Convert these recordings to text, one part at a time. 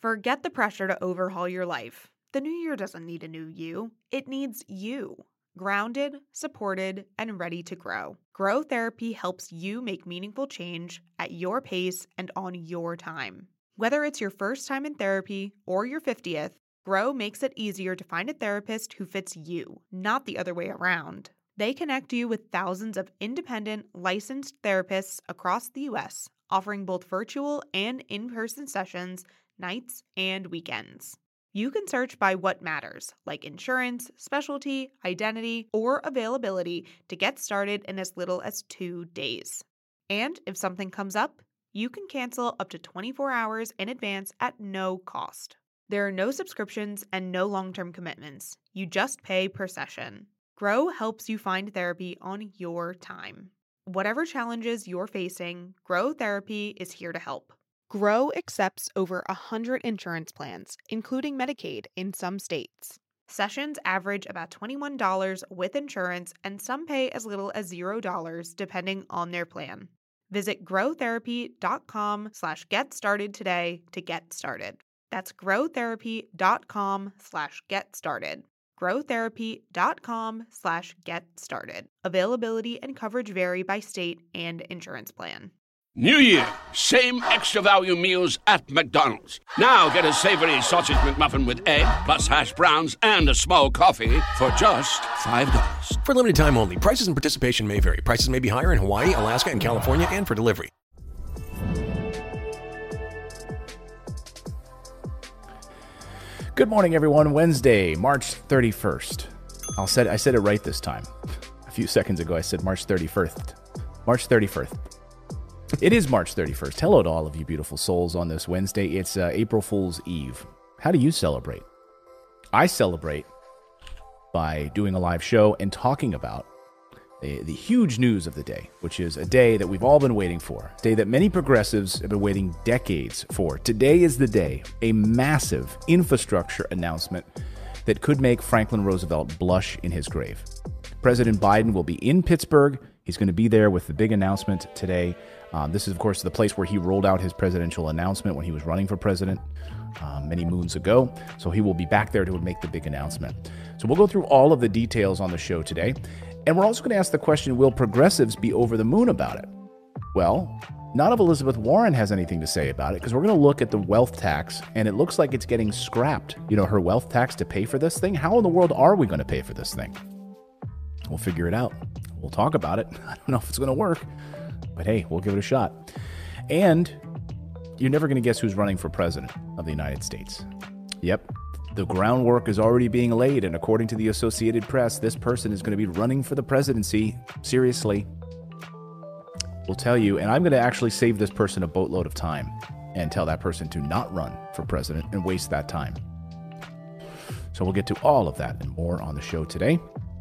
Forget the pressure to overhaul your life. The new year doesn't need a new you. It needs you. Grounded, supported, and ready to grow. Grow Therapy helps you make meaningful change at your pace and on your time. Whether it's your first time in therapy or your 50th, Grow makes it easier to find a therapist who fits you, not the other way around. They connect you with thousands of independent, licensed therapists across the U.S., offering both virtual and in-person sessions, nights and weekends. You can search by what matters, like insurance, specialty, identity, or availability to get started in as little as 2 days. And if something comes up, you can cancel up to 24 hours in advance at no cost. There are no subscriptions and no long-term commitments. You just pay per session. Grow helps you find therapy on your time. Whatever challenges you're facing, Grow Therapy is here to help. Grow accepts over 100 insurance plans, including Medicaid in some states. Sessions average about $21 with insurance, and some pay as little as $0 depending on their plan. Visit growtherapy.com/get started today to get started. That's growtherapy.com/get started. growtherapy.com/get started. Availability and coverage vary by state and insurance plan. New Year, same extra value meals at McDonald's. Now get a savory sausage McMuffin with egg, plus hash browns and a small coffee for just $5. For limited time only. Prices and participation may vary. Prices may be higher in Hawaii, Alaska, and California, and for delivery. Good morning, everyone. Wednesday, March 31st. I said it right this time. A few seconds ago, I said March 31st. March 31st. It is March 31st. Hello to all of you beautiful souls on this Wednesday. It's April Fool's Eve. How do you celebrate? I celebrate by doing a live show and talking about the huge news of the day, which is a day that we've all been waiting for, a day that many progressives have been waiting decades for. Today is the day, a massive infrastructure announcement that could make Franklin Roosevelt blush in his grave. President Biden will be in Pittsburgh. He's going to be there with the big announcement today. This is, of course, the place where he rolled out his presidential announcement when he was running for president many moons ago. So he will be back there to make the big announcement. So we'll go through all of the details on the show today. And we're also going to ask the question, will progressives be over the moon about it? Well, none of Elizabeth Warren has anything to say about it, because we're going to look at the wealth tax, and it looks like it's getting scrapped. You know, her wealth tax to pay for this thing. How in the world are we going to pay for this thing? We'll figure it out. We'll talk about it. I don't know if it's going to work, but hey, we'll give it a shot. And you're never going to guess who's running for president of the United States. Yep. The groundwork is already being laid, and according to the Associated Press, this person is going to be running for the presidency. Seriously. We'll tell you, and I'm going to actually save this person a boatload of time and tell that person to not run for president and waste that time. So we'll get to all of that and more on the show today.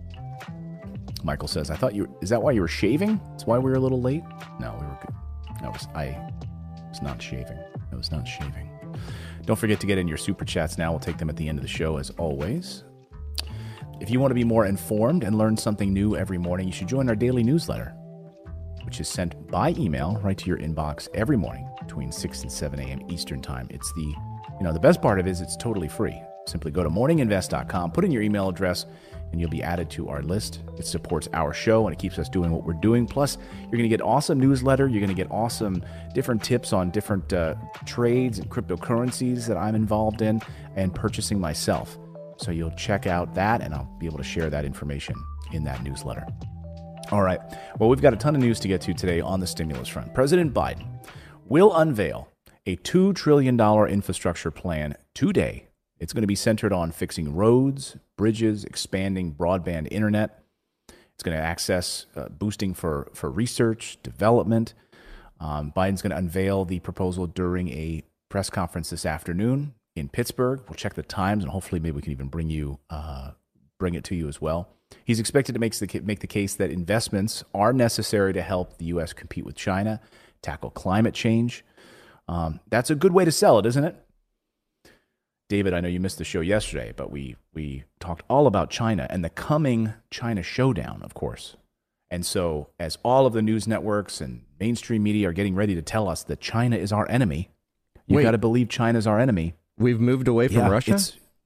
Michael says, is that why you were shaving? That's why we were a little late? No, we were good. I was not shaving. I was not shaving. Don't forget to get in your super chats now. We'll take them at the end of the show, as always. If you want to be more informed and learn something new every morning, you should join our daily newsletter, which is sent by email right to your inbox every morning between 6 and 7 a.m. Eastern time. It's the best part of it is it's totally free. Simply go to morninginvest.com, put in your email address, and you'll be added to our list. It supports our show, and it keeps us doing what we're doing. Plus, you're going to get awesome newsletter. You're going to get awesome different tips on different trades and cryptocurrencies that I'm involved in and purchasing myself. So you'll check out that, and I'll be able to share that information in that newsletter. All right. Well, we've got a ton of news to get to today on the stimulus front. President Biden will unveil a $2 trillion infrastructure plan today. It's going to be centered on fixing roads, bridges, expanding broadband internet. It's going to access boosting for research, development. Biden's going to unveil the proposal during a press conference this afternoon in Pittsburgh. We'll check the times, and hopefully maybe we can even bring it to you as well. He's expected to make the case that investments are necessary to help the U.S. compete with China, tackle climate change. That's a good way to sell it, isn't it? David, I know you missed the show yesterday, but we talked all about China and the coming China showdown, of course. And so as all of the news networks and mainstream media are getting ready to tell us that China is our enemy, you've got to believe China's our enemy. We've moved away from Russia?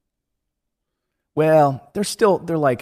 Well, they're like,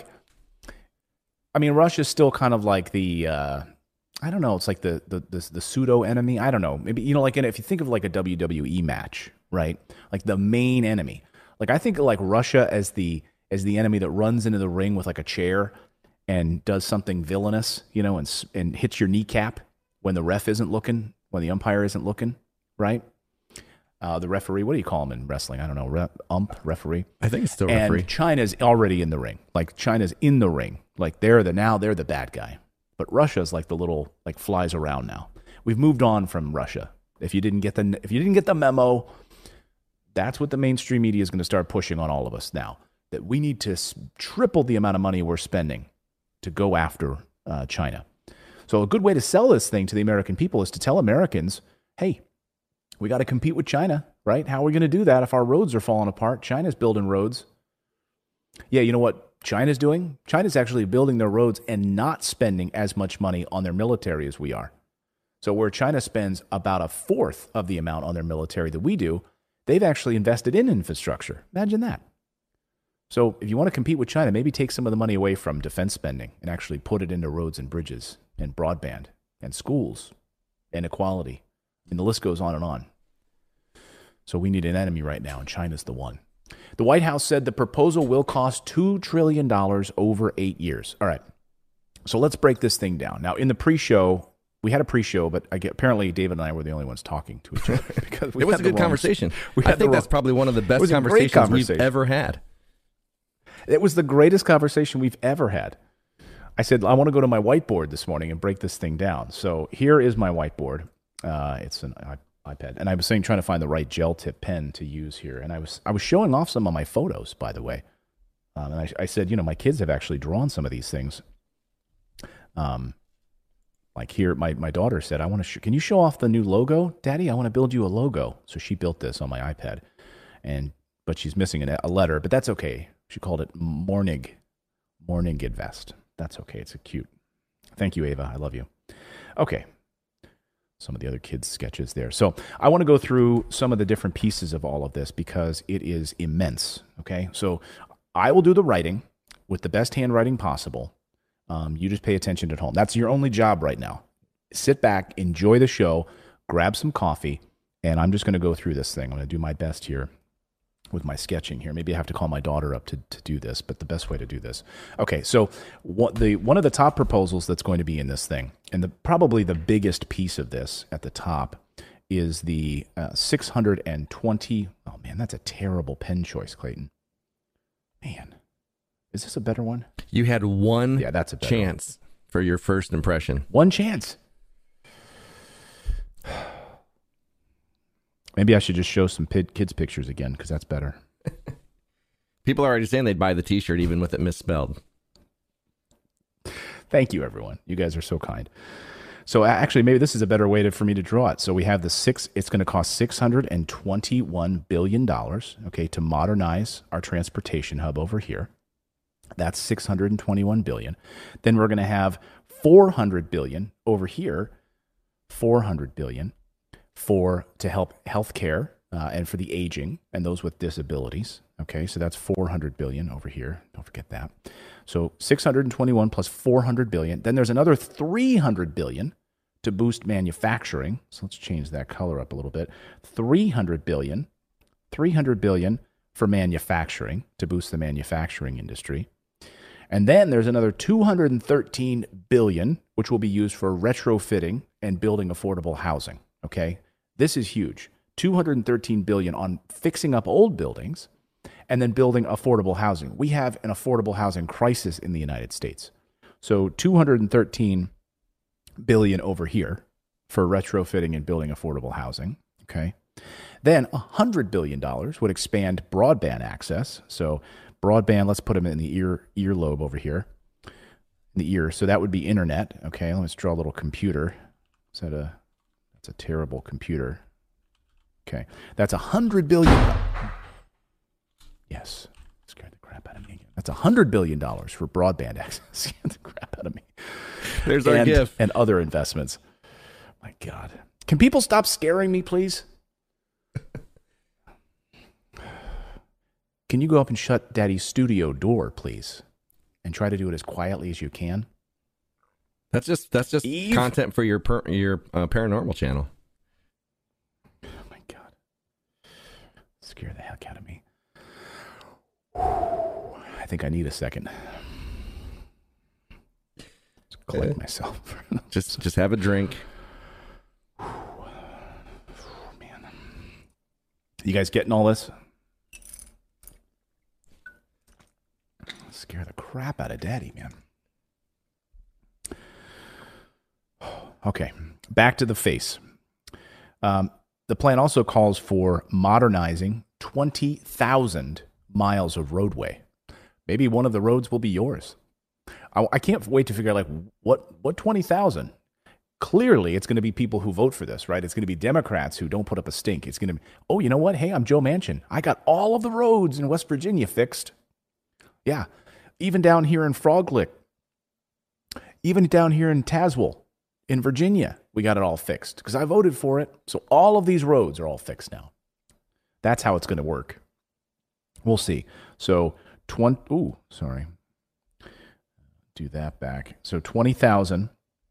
I mean, Russia's still kind of like the, I don't know, it's like the pseudo enemy. I don't know. Maybe, like if you think of like a WWE match, right? Like the main enemy. Like I think of like Russia as the enemy that runs into the ring with like a chair and does something villainous, and hits your kneecap when the ref isn't looking, when the umpire isn't looking, right? The referee, what do you call him in wrestling? I don't know, referee. I think it's still referee. And China's already in the ring. Like China's in the ring. Like they're the bad guy. But Russia's like the little, like flies around now. We've moved on from Russia. If you didn't get the memo, that's what the mainstream media is going to start pushing on all of us now. That we need to triple the amount of money we're spending to go after China. So a good way to sell this thing to the American people is to tell Americans, hey, we got to compete with China, right? How are we going to do that if our roads are falling apart? China's building roads. Yeah, you know what China's doing? China's actually building their roads and not spending as much money on their military as we are. So where China spends about a fourth of the amount on their military that we do, they've actually invested in infrastructure. Imagine that. So if you want to compete with China, maybe take some of the money away from defense spending and actually put it into roads and bridges and broadband and schools and equality. And the list goes on and on. So we need an enemy right now, and China's the one. The White House said the proposal will cost $2 trillion over 8 years. All right. So let's break this thing down. Now, in the pre-show, we had a pre-show, but apparently David and I were the only ones talking to each other. Because it was a good conversation. I think that's probably one of the best conversations we've ever had. It was the greatest conversation we've ever had. I said, I want to go to my whiteboard this morning and break this thing down. So here is my whiteboard. It's an iPad, and I was trying to find the right gel tip pen to use here, and I was showing off some of my photos, by the way, and I said, my kids have actually drawn some of these things. Like here, my daughter said, can you show off the new logo, Daddy? I want to build you a logo. So she built this on my iPad, but she's missing a letter, but that's okay. She called it Morning Invest. That's okay. It's cute. Thank you, Ava. I love you. Okay. Some of the other kids' sketches there. So I want to go through some of the different pieces of all of this because it is immense. Okay. So I will do the writing with the best handwriting possible. You just pay attention at home. That's your only job right now. Sit back, enjoy the show, grab some coffee, and I'm just going to go through this thing. I'm going to do my best here with my sketching here. Maybe I have to call my daughter up to do this, but the best way to do this. Okay, so one of the top proposals that's going to be in this thing, and probably the biggest piece of this at the top, is the 620. Oh man, that's a terrible pen choice, Clayton. Man, is this a better one? You had one that's a chance for your first impression. One chance. Maybe I should just show some kids' pictures again, because that's better. People are already saying they'd buy the T-shirt even with it misspelled. Thank you, everyone. You guys are so kind. So actually, maybe this is a better way for me to draw it. So we have it's going to cost $621 billion, okay, to modernize our transportation hub over here. That's $621 billion. Then we're going to have $400 billion over here, $400 billion. To help healthcare and for the aging and those with disabilities. Okay, so that's $400 billion over here. Don't forget that. So 621 plus $400 billion. Then there's another $300 billion to boost manufacturing. So let's change that color up a little bit. $300 billion for manufacturing to boost the manufacturing industry. And then there's another $213 billion, which will be used for retrofitting and building affordable housing. Okay, this is huge. $213 billion on fixing up old buildings and then building affordable housing. We have an affordable housing crisis in the United States. So $213 billion over here for retrofitting and building affordable housing. Okay, then $100 billion would expand broadband access. So broadband, let's put them in the earlobe over here, in the ear. So that would be internet. Okay, let's draw a little computer. That's a terrible computer. Okay, that's $100 billion. Yes, scared the crap out of me again. That's $100 billion for broadband access. Scared the crap out of me. There's our gift. And other investments. My God. Can people stop scaring me, please? can you go up and shut Daddy's studio door, please? And try to do it as quietly as you can. That's just Eve? Content for your paranormal channel. Oh my God. Scare the heck out of me. I think I need a second. Just collect myself. just have a drink. Man. You guys getting all this? Scare the crap out of Daddy, man. Okay, back to the face. The plan also calls for modernizing 20,000 miles of roadway. Maybe one of the roads will be yours. I can't wait to figure out, like, what 20,000? Clearly, it's going to be people who vote for this, right? It's going to be Democrats who don't put up a stink. It's going to be, oh, you know what? Hey, I'm Joe Manchin. I got all of the roads in West Virginia fixed. Yeah, even down here in Frog Lick, even down here in Tazewell, in Virginia, we got it all fixed because I voted for it. So all of these roads are all fixed now. That's how it's going to work. We'll see. So do that back. So 20,000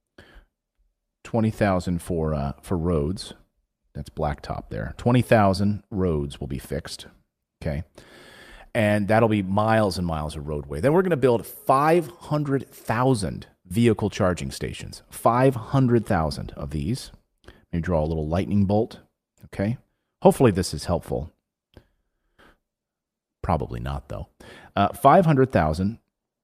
for roads. That's blacktop there. 20,000 roads will be fixed. Okay. And that'll be miles and miles of roadway. Then we're going to build 500,000 vehicle charging stations. 500,000 of these. Let me draw a little lightning bolt. Okay. Hopefully this is helpful. Probably not, though. 500,000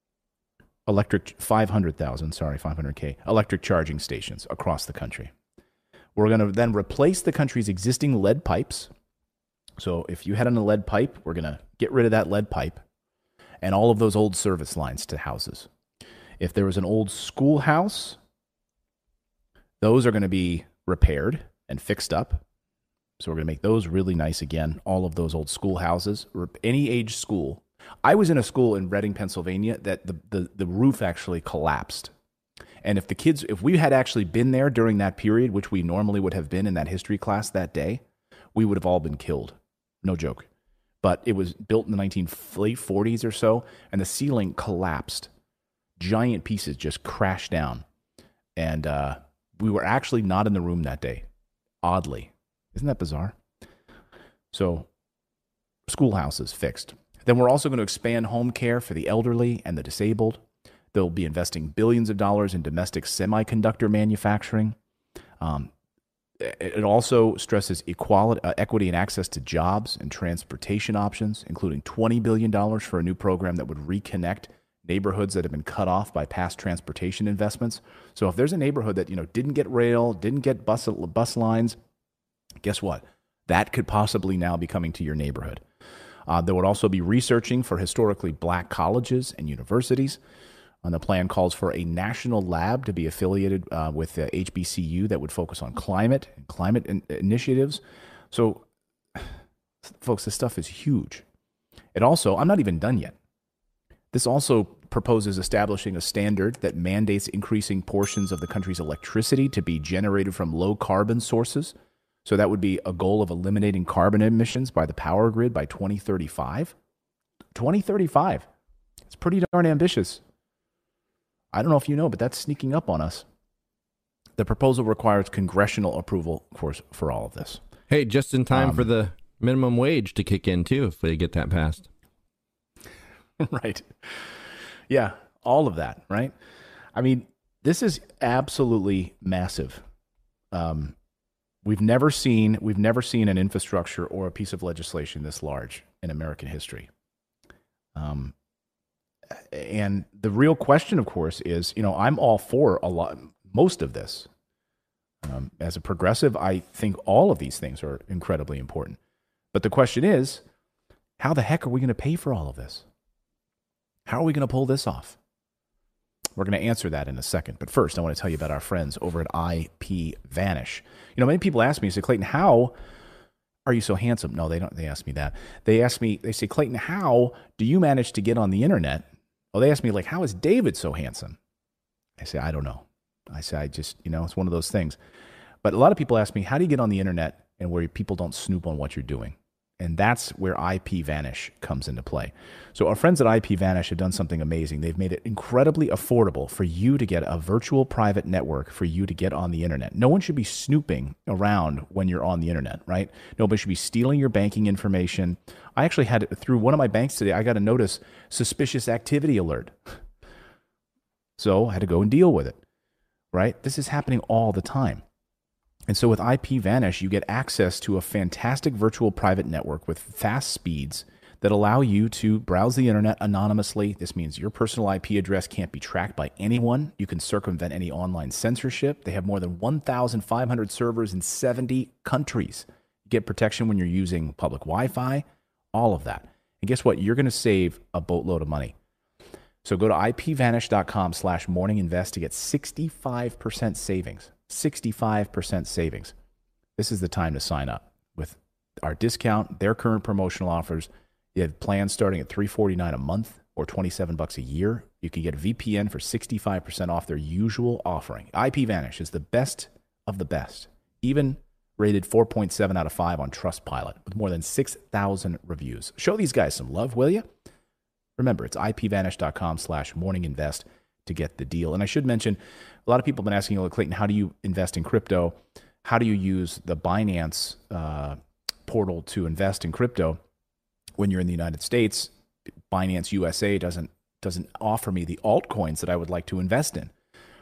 500K electric charging stations across the country. We're going to then replace the country's existing lead pipes. So if you had on a lead pipe, we're going to get rid of that lead pipe and all of those old service lines to houses. If there was an old schoolhouse, those are going to be repaired and fixed up. So we're going to make those really nice again. All of those old schoolhouses, any age school. I was in a school in Reading, Pennsylvania, that the roof actually collapsed. And if we had actually been there during that period, which we normally would have been in that history class that day, we would have all been killed. No joke. But it was built in the late 40s or so, and the ceiling collapsed. Giant pieces just crashed down. And we were actually not in the room that day, oddly. Isn't that bizarre? So, schoolhouses fixed. Then we're also going to expand home care for the elderly and the disabled. They'll be investing billions of dollars in domestic semiconductor manufacturing. It also stresses equity and access to jobs and transportation options, including $20 billion for a new program that would reconnect neighborhoods that have been cut off by past transportation investments. So if there's a neighborhood that didn't get rail, didn't get bus lines, guess what? That could possibly now be coming to your neighborhood. There would also be researching for historically black colleges and universities. The plan calls for a national lab to be affiliated with HBCU that would focus on climate initiatives. So, folks, this stuff is huge. It also, I'm not even done yet. This also proposes establishing a standard that mandates increasing portions of the country's electricity to be generated from low carbon sources. So that would be a goal of eliminating carbon emissions by the power grid by 2035. 2035. It's pretty darn ambitious. I don't know if you know, but that's sneaking up on us. The proposal requires congressional approval, of course, for all of this. Hey, just in time for the minimum wage to kick in, too, if they get that passed. Right. Yeah, all of that, right? I mean, this is absolutely massive. We've never seen an infrastructure or a piece of legislation this large in American history. And the real question, of course, is, I'm all for most of this. As a progressive, I think all of these things are incredibly important. But the question is, how the heck are we going to pay for all of this? How are we going to pull this off? We're going to answer that in a second. But first, I want to tell you about our friends over at IPVanish. Many people ask me, say, Clayton, how are you so handsome? No, they don't. They ask me that. They say, Clayton, how do you manage to get on the internet? Oh, they ask me, how is David so handsome? I say, I don't know. I say, I just, it's one of those things. But a lot of people ask me, how do you get on the internet and where people don't snoop on what you're doing? And that's where IPVanish comes into play. So our friends at IPVanish have done something amazing. They've made it incredibly affordable for you to get a virtual private network for you to get on the internet. No one should be snooping around when you're on the internet, right? Nobody should be stealing your banking information. I actually had, through one of my banks today, I got a notice, suspicious activity alert. So I had to go and deal with it, right? This is happening all the time. And so with IPVanish, you get access to a fantastic virtual private network with fast speeds that allow you to browse the internet anonymously. This means your personal IP address can't be tracked by anyone. You can circumvent any online censorship. They have more than 1,500 servers in 70 countries. You get protection when you're using public Wi-Fi, all of that. And guess what? You're going to save a boatload of money. So go to ipvanish.com/morninginvest to get 65% savings. 65% savings. This is the time to sign up. With our discount, their current promotional offers, you have plans starting at $349 a month or $27 a year. You can get a VPN for 65% off their usual offering. IPVanish is the best of the best, even rated 4.7 out of 5 on Trustpilot with more than 6,000 reviews. Show these guys some love, will you? Remember, it's ipvanish.com/morninginvest to get the deal. And I should mention, a lot of people have been asking, Clayton, how do you invest in crypto? How do you use the Binance portal to invest in crypto when you're in the United States? Binance USA doesn't offer me the altcoins that I would like to invest in.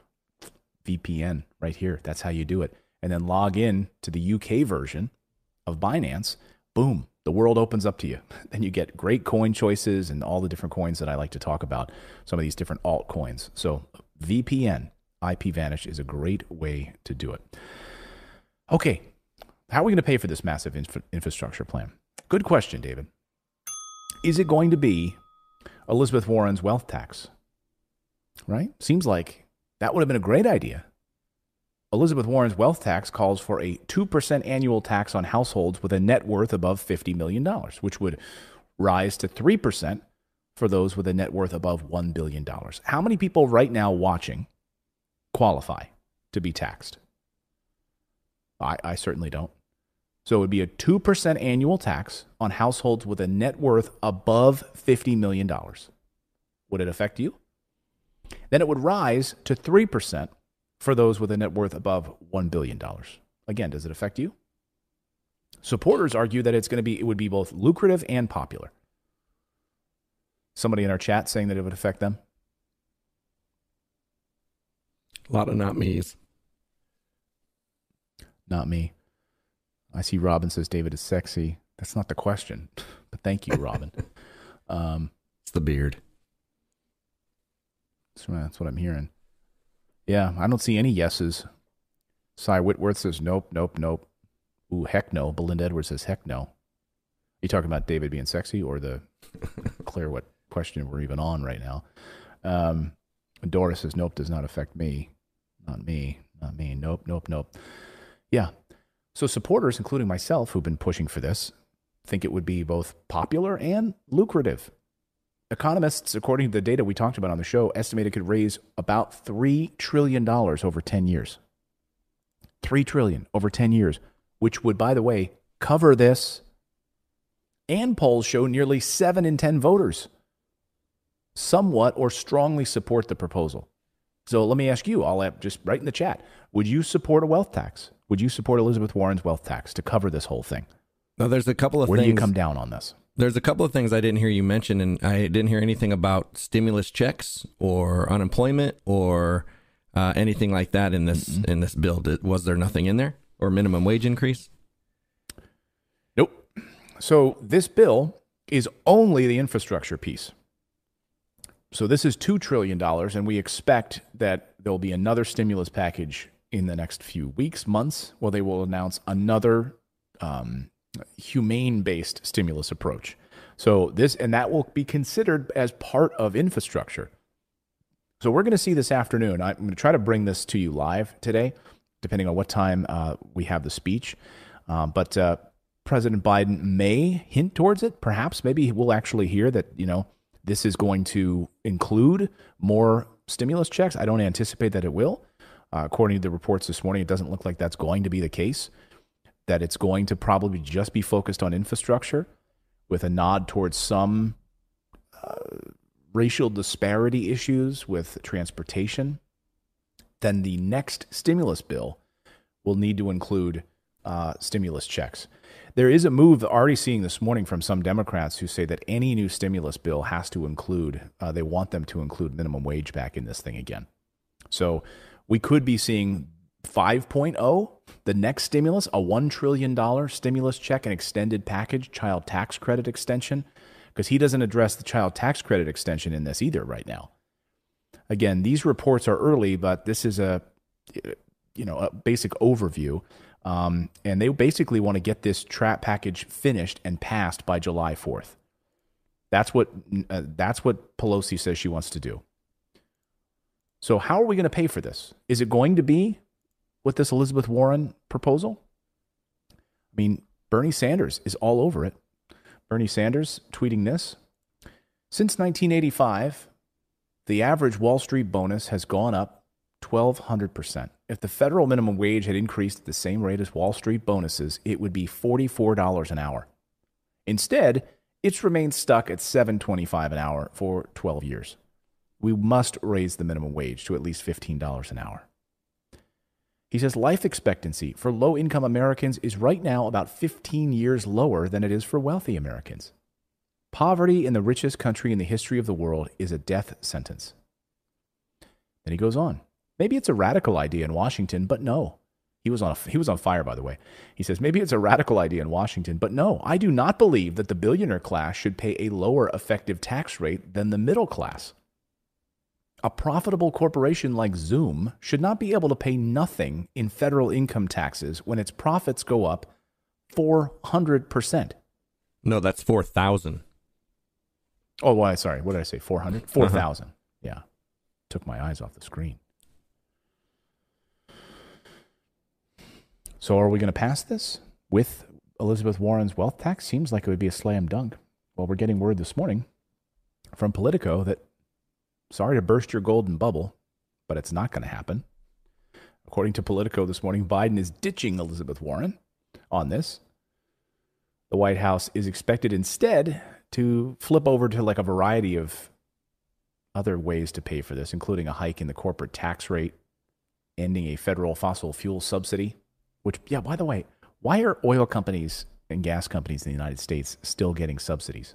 VPN right here. That's how you do it. And then log in to the UK version of Binance. Boom. The world opens up to you. Then you get great coin choices and all the different coins that I like to talk about, some of these different altcoins. So VPN, IPVanish is a great way to do it. Okay, how are we going to pay for this massive infrastructure plan? Good question, David. Is it going to be Elizabeth Warren's wealth tax? Right? Seems like that would have been a great idea. Elizabeth Warren's wealth tax calls for a 2% annual tax on households with a net worth above $50 million, which would rise to 3% for those with a net worth above $1 billion. How many people right now watching qualify to be taxed? I certainly don't. So it would be a 2% annual tax on households with a net worth above $50 million. Would it affect you? Then it would rise to 3% for those with a net worth above $1 billion. Again, does it affect you? Supporters argue that it would be both lucrative and popular. Somebody in our chat saying that it would affect them? A lot of not me's. Not me. I see Robin says David is sexy. That's not the question, but thank you, Robin. It's the beard. That's what I'm hearing. Yeah, I don't see any yeses. Cy Whitworth says nope. Ooh, heck no. Belinda Edwards says heck no. Are you talking about David being sexy or the clear what question we're even on right now? Doris says nope, does not affect me. Not me. Nope. Yeah. So supporters, including myself, who've been pushing for this, think it would be both popular and lucrative. Economists, according to the data we talked about on the show, estimate it could raise about $3 trillion over 10 years. $3 trillion over 10 years, which would, by the way, cover this. And polls show nearly 7 in 10 voters somewhat or strongly support the proposal. So let me ask you, I'll just write in the chat, would you support a wealth tax? Would you support Elizabeth Warren's wealth tax to cover this whole thing? Now, there's a couple of things. Where do you come down on this? There's a couple of things I didn't hear you mention, and I didn't hear anything about stimulus checks or unemployment or anything like that in this in this bill. Was there nothing in there, or minimum wage increase? Nope. So this bill is only the infrastructure piece. So this is $2 trillion, and we expect that there'll be another stimulus package in the next few weeks, months, where they will announce another humane-based stimulus approach. So that will be considered as part of infrastructure. So we're going to see this afternoon. I'm going to try to bring this to you live today, depending on what time we have the speech. But President Biden may hint towards it. Perhaps, maybe we'll actually hear that, this is going to include more stimulus checks. I don't anticipate that it will. According to the reports this morning, it doesn't look like that's going to be the case. that it's going to probably just be focused on infrastructure with a nod towards some racial disparity issues with transportation, then the next stimulus bill will need to include stimulus checks. There is a move already seeing this morning from some Democrats who say that any new stimulus bill has to include, they want them to include minimum wage back in this thing again. So we could be seeing 5.0, the next stimulus, a $1 trillion stimulus check, an extended package, child tax credit extension, because he doesn't address the child tax credit extension in this either right now. Again, these reports are early, but this is a basic overview. And they basically want to get this trap package finished and passed by July 4th. That's what Pelosi says she wants to do. So how are we going to pay for this? Is it going to be with this Elizabeth Warren proposal? I mean, Bernie Sanders is all over it. Bernie Sanders tweeting this: since 1985, the average Wall Street bonus has gone up 1,200%. If the federal minimum wage had increased at the same rate as Wall Street bonuses, it would be $44 an hour. Instead, it's remained stuck at $7.25 an hour for 12 years. We must raise the minimum wage to at least $15 an hour. He says life expectancy for low-income Americans is right now about 15 years lower than it is for wealthy Americans. Poverty in the richest country in the history of the world is a death sentence. Then he goes on. Maybe it's a radical idea in Washington, but no. He was on fire, by the way. He says, maybe it's a radical idea in Washington, but no. I do not believe that the billionaire class should pay a lower effective tax rate than the middle class. A profitable corporation like Zoom should not be able to pay nothing in federal income taxes when its profits go up 400%. No, that's 4,000. Oh, well, sorry. What did I say? 400? 4,000. Yeah. Took my eyes off the screen. So are we going to pass this with Elizabeth Warren's wealth tax? Seems like it would be a slam dunk. Well, we're getting word this morning from Politico that, sorry to burst your golden bubble, but it's not going to happen. According to Politico this morning, Biden is ditching Elizabeth Warren on this. The White House is expected instead to flip over to like a variety of other ways to pay for this, including a hike in the corporate tax rate, ending a federal fossil fuel subsidy, which, yeah, by the way, why are oil companies and gas companies in the United States still getting subsidies?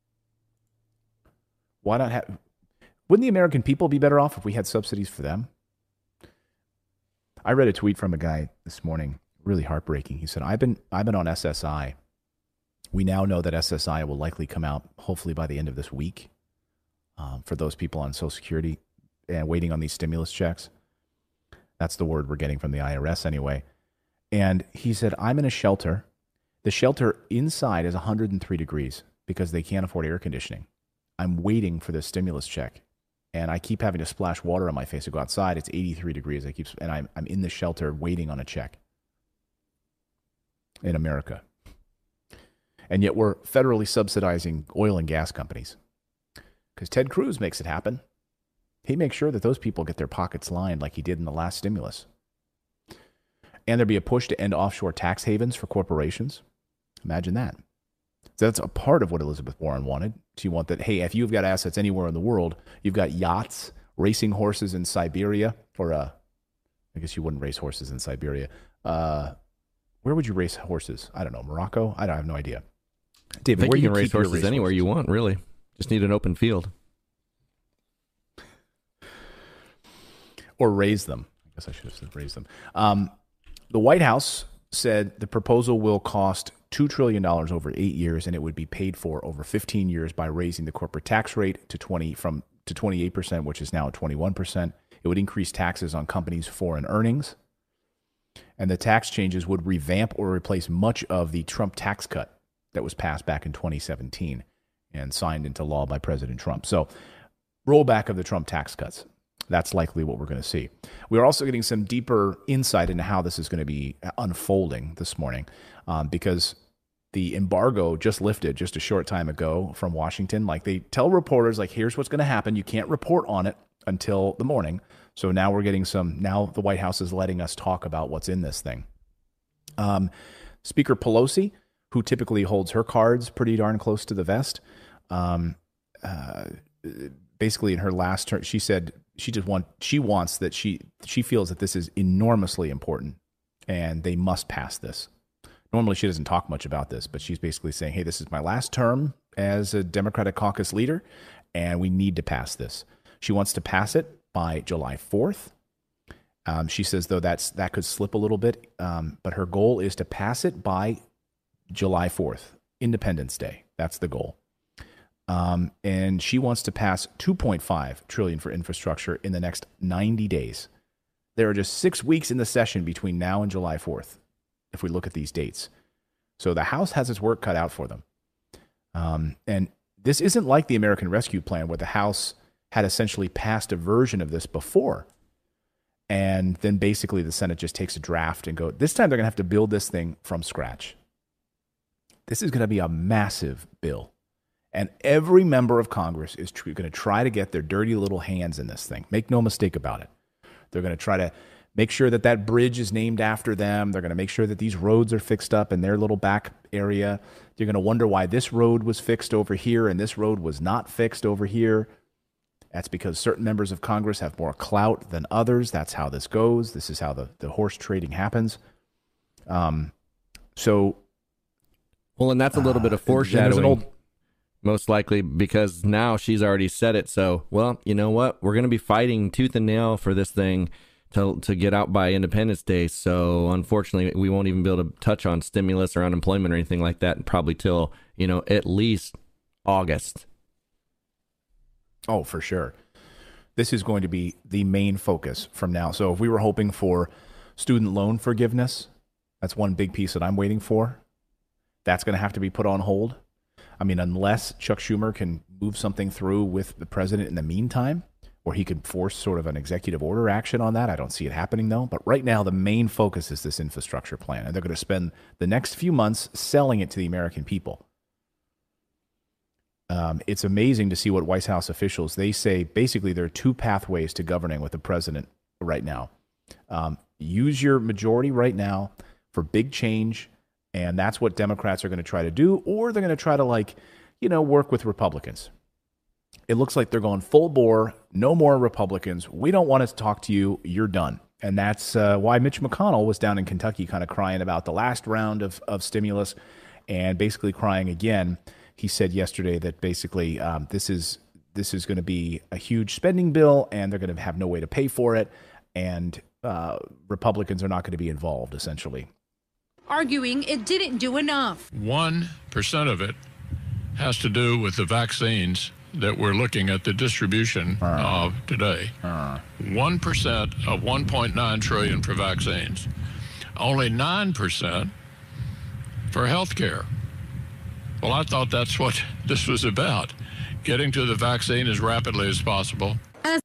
Why not have... Wouldn't the American people be better off if we had subsidies for them? I read a tweet from a guy this morning, really heartbreaking. He said, I've been on SSI. We now know that SSI will likely come out hopefully by the end of this week for those people on Social Security and waiting on these stimulus checks. That's the word we're getting from the IRS anyway. And he said, I'm in a shelter. The shelter inside is 103 degrees because they can't afford air conditioning. I'm waiting for this stimulus check. And I keep having to splash water on my face to go outside. It's 83 degrees. I'm in the shelter waiting on a check in America. And yet we're federally subsidizing oil and gas companies because Ted Cruz makes it happen. He makes sure that those people get their pockets lined like he did in the last stimulus. And there'd be a push to end offshore tax havens for corporations. Imagine that. So that's a part of what Elizabeth Warren wanted. She wanted that, hey, if you've got assets anywhere in the world, you've got yachts, racing horses in Siberia, or I guess you wouldn't race horses in Siberia. Where would you race horses? I don't know. Morocco? I have no idea. David, where you can race horses anywhere you want, really. Just need an open field. Or raise them. I guess I should have said raise them. The White House said the proposal will cost $2 trillion over 8 years, and it would be paid for over 15 years by raising the corporate tax rate to 28%, which is now at 21%. It would increase taxes on companies' foreign earnings, and the tax changes would revamp or replace much of the Trump tax cut that was passed back in 2017 and signed into law by President Trump. So, rollback of the Trump tax cuts. That's likely what we're going to see. We're also getting some deeper insight into how this is going to be unfolding this morning because the embargo just lifted just a short time ago from Washington. Like they tell reporters, like, here's what's going to happen. You can't report on it until the morning. So now we're getting now the White House is letting us talk about what's in this thing. Speaker Pelosi, who typically holds her cards pretty darn close to the vest, basically in her last turn, she said she feels that this is enormously important and they must pass this. Normally she doesn't talk much about this, but she's basically saying, hey, this is my last term as a Democratic caucus leader and we need to pass this. She wants to pass it by July 4th. She says, though, that could slip a little bit, but her goal is to pass it by July 4th, Independence Day. That's the goal. And she wants to pass $2.5 trillion for infrastructure in the next 90 days. There are just 6 weeks in the session between now and July 4th, if we look at these dates. So the House has its work cut out for them. And this isn't like the American Rescue Plan, where the House had essentially passed a version of this before. And then basically the Senate just takes a draft and go, this time they're going to have to build this thing from scratch. This is going to be a massive bill. And every member of Congress is going to try to get their dirty little hands in this thing. Make no mistake about it. They're going to try to make sure that that bridge is named after them. They're going to make sure that these roads are fixed up in their little back area. You're going to wonder why this road was fixed over here and this road was not fixed over here. That's because certain members of Congress have more clout than others. That's how this goes. This is how the horse trading happens. And that's a little bit of foreshadowing. Most likely because now she's already said it. So, well, you know what? We're going to be fighting tooth and nail for this thing to get out by Independence Day. So, unfortunately, we won't even be able to touch on stimulus or unemployment or anything like that, probably till, at least August. Oh, for sure. This is going to be the main focus from now. So if we were hoping for student loan forgiveness, that's one big piece that I'm waiting for. That's going to have to be put on hold. I mean, unless Chuck Schumer can move something through with the president in the meantime, or he could force sort of an executive order action on that. I don't see it happening, though. But right now, the main focus is this infrastructure plan, and they're going to spend the next few months selling it to the American people. It's amazing to see what White House officials, they say basically there are two pathways to governing with the president right now. Use your majority right now for big change, and that's what Democrats are going to try to do, or they're going to try to work with Republicans. It looks like they're going full bore, no more Republicans. We don't want to talk to you. You're done. And that's why Mitch McConnell was down in Kentucky kind of crying about the last round of stimulus and basically crying again. He said yesterday that basically this is going to be a huge spending bill and they're going to have no way to pay for it. And Republicans are not going to be involved, essentially. Arguing it didn't do enough. 1% of it has to do with the vaccines that we're looking at the distribution of today. 1% of $1.9 trillion for vaccines. Only 9% for health care. Well, I thought that's what this was about, getting to the vaccine as rapidly as possible.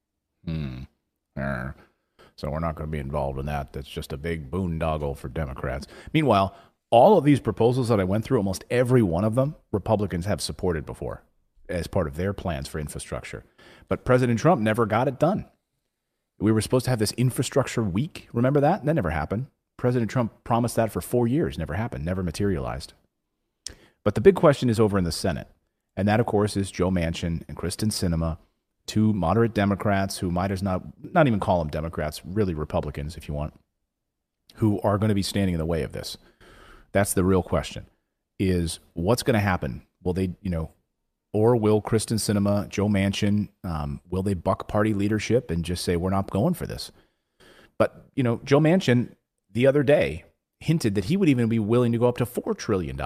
So we're not going to be involved in that. That's just a big boondoggle for Democrats. Meanwhile, all of these proposals that I went through, almost every one of them, Republicans have supported before as part of their plans for infrastructure. But President Trump never got it done. We were supposed to have this infrastructure week. Remember that? That never happened. President Trump promised that for 4 years. Never happened. Never materialized. But the big question is over in the Senate. And that, of course, is Joe Manchin and Kristen Sinema, two moderate Democrats who might as not even call them Democrats, really Republicans if you want, who are going to be standing in the way of this. That's the real question, is what's going to happen? Will they, or will Kristen Sinema, Joe Manchin, will they buck party leadership and just say, we're not going for this? But, Joe Manchin the other day hinted that he would even be willing to go up to $4 trillion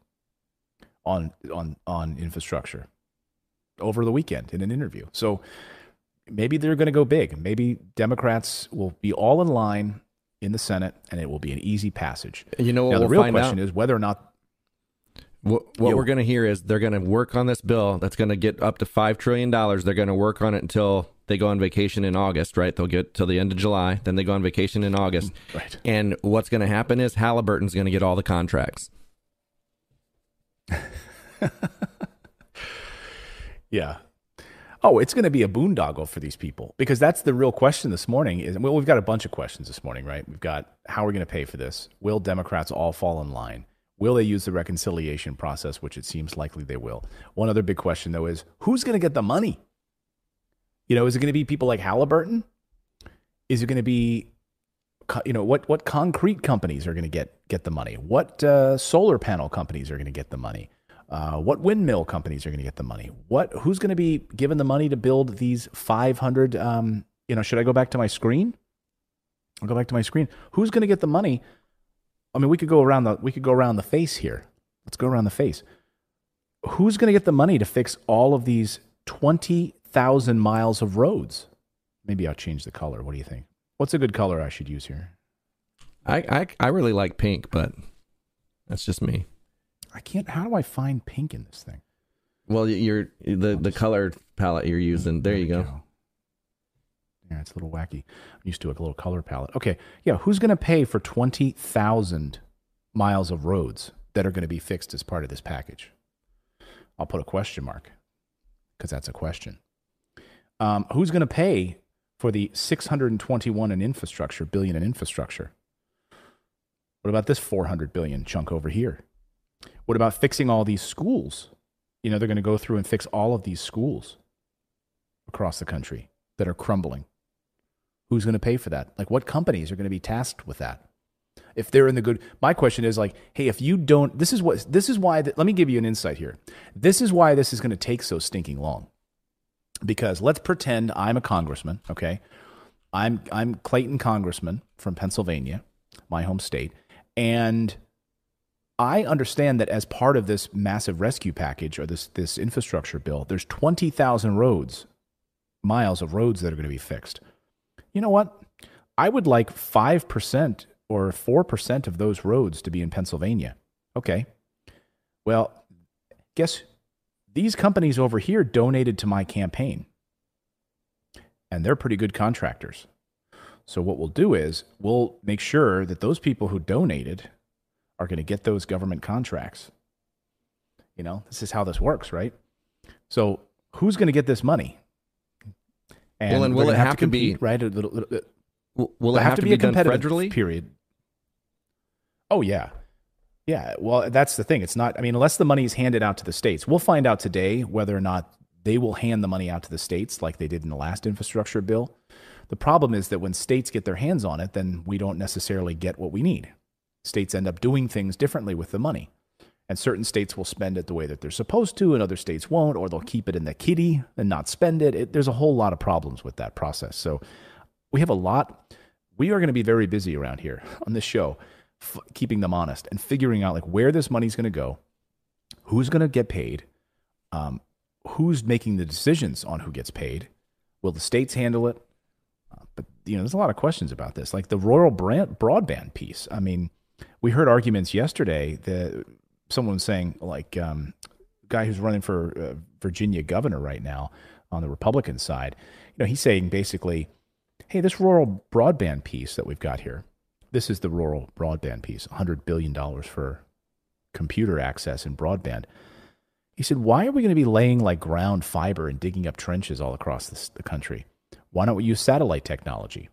on infrastructure over the weekend in an interview. So maybe they're going to go big. Maybe Democrats will be all in line in the Senate and it will be an easy passage. Now, the real question is whether or not what we're going to hear is they're going to work on this bill that's going to get up to $5 trillion. They're going to work on it until they go on vacation in August, right? They'll get till the end of July. Then they go on vacation in August. Right. And what's going to happen is Halliburton's going to get all the contracts. Yeah. Oh, it's going to be a boondoggle for these people, because that's the real question this morning. Well, we've got a bunch of questions this morning, right? We've got, how are we going to pay for this? Will Democrats all fall in line? Will they use the reconciliation process, which it seems likely they will? One other big question, though, is who's going to get the money? Is it going to be people like Halliburton? Is it going to be, what concrete companies are going to get the money? What solar panel companies are going to get the money? What windmill companies are going to get the money? Who's going to be given the money to build these 500? Should I go back to my screen? I'll go back to my screen. Who's going to get the money? I mean, we could go around the face here. Let's go around the face. Who's going to get the money to fix all of these 20,000 miles of roads? Maybe I'll change the color. What do you think? What's a good color I should use here? I really like pink, but that's just me. I can't. How do I find pink in this thing? Well, the color palette you're using. There you go. Yeah, it's a little wacky. I'm used to a little color palette. Okay, yeah. Who's going to pay for 20,000 miles of roads that are going to be fixed as part of this package? I'll put a question mark because that's a question. Who's going to pay for the 621 billion in infrastructure? What about this 400 billion chunk over here? What about fixing all these schools? They're going to go through and fix all of these schools across the country that are crumbling. Who's going to pay for that? Like, what companies are going to be tasked with that? If they're in the good, my question is like, hey, if you don't, this is why, let me give you an insight here. This is why this is going to take so stinking long. Because let's pretend I'm a congressman, okay? I'm Clayton congressman from Pennsylvania, my home state, and I understand that as part of this massive rescue package or this infrastructure bill, there's 20,000 miles of roads that are going to be fixed. You know what? I would like 5% or 4% of those roads to be in Pennsylvania. Okay. Well, guess these companies over here donated to my campaign, and they're pretty good contractors. So what we'll do is we'll make sure that those people who donated are going to get those government contracts. This is how this works, right? So who's going to get this money? And will it have to compete, be right? Will it have to be a competitive federally? Period. Oh yeah. Yeah, well, that's the thing. It's not, unless the money is handed out to the states. We'll find out today whether or not they will hand the money out to the states like they did in the last infrastructure bill. The problem is that when states get their hands on it, then we don't necessarily get what we need. States end up doing things differently with the money. And certain states will spend it the way that they're supposed to, and other states won't, or they'll keep it in the kitty and not spend it. There's a whole lot of problems with that process. So we have a lot. We are going to be very busy around here on this show, keeping them honest and figuring out like where this money's going to go, who's going to get paid, who's making the decisions on who gets paid. Will the states handle it? But there's a lot of questions about this, like the rural broadband piece. We heard arguments yesterday that someone was saying, like, guy who's running for Virginia governor right now on the Republican side, he's saying basically, hey, this rural broadband piece that we've got here, this is the rural broadband piece, $100 billion for computer access and broadband. He said, why are we going to be laying like ground fiber and digging up trenches all across the country? Why don't we use satellite technology?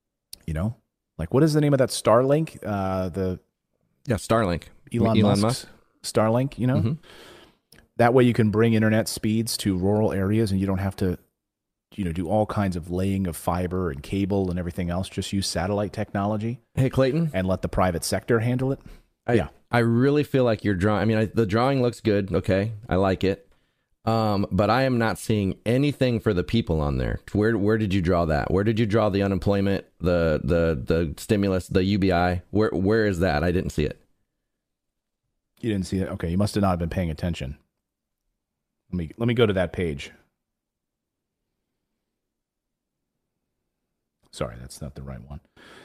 Like, what is the name of that Starlink? Starlink. Elon Musk. Starlink, Mm-hmm. That way you can bring internet speeds to rural areas and you don't have to, do all kinds of laying of fiber and cable and everything else. Just use satellite technology. Hey, Clayton. And let the private sector handle it. I really feel like you're drawing. The drawing looks good. Okay. I like it. But I am not seeing anything for the people on there. Where did you draw that? Where did you draw the unemployment, the stimulus, the UBI? Where is that? I didn't see it. You didn't see it? Okay, you must have not been paying attention. Let me go to that page. Sorry, that's not the right one.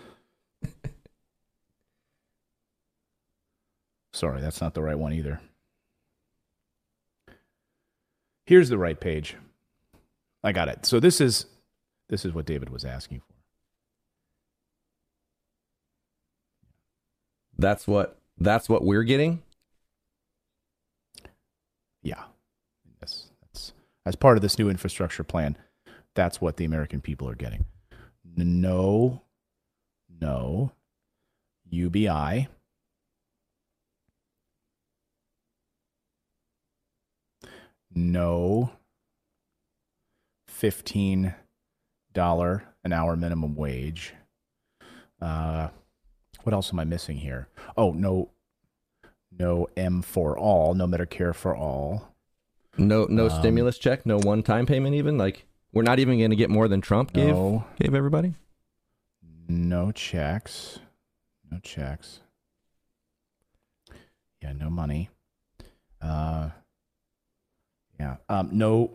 Sorry, that's not the right one either. Here's the right page. I got it. So this is what David was asking for. That's what we're getting? Yeah. Yes. As part of this new infrastructure plan, that's what the American people are getting. No UBI. No $15 an hour minimum wage. What else am I missing here? Oh, no M for all, no Medicare for all. No stimulus check, no one-time payment even? Like, we're not even going to get more than Trump gave everybody? No checks. No checks. Yeah, no money. No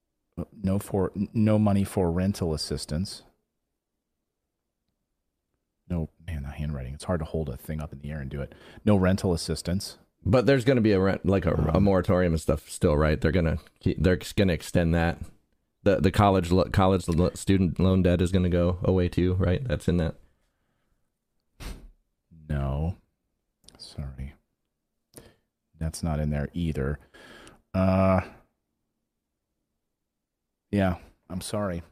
money for rental assistance. No, man, the handwriting. It's hard to hold a thing up in the air and do it. No rental assistance. But there's going to be a moratorium and stuff still, right? They're going to extend that. The college student loan debt is going to go away too, right? That's in that. No, sorry, that's not in there either. Yeah, I'm sorry.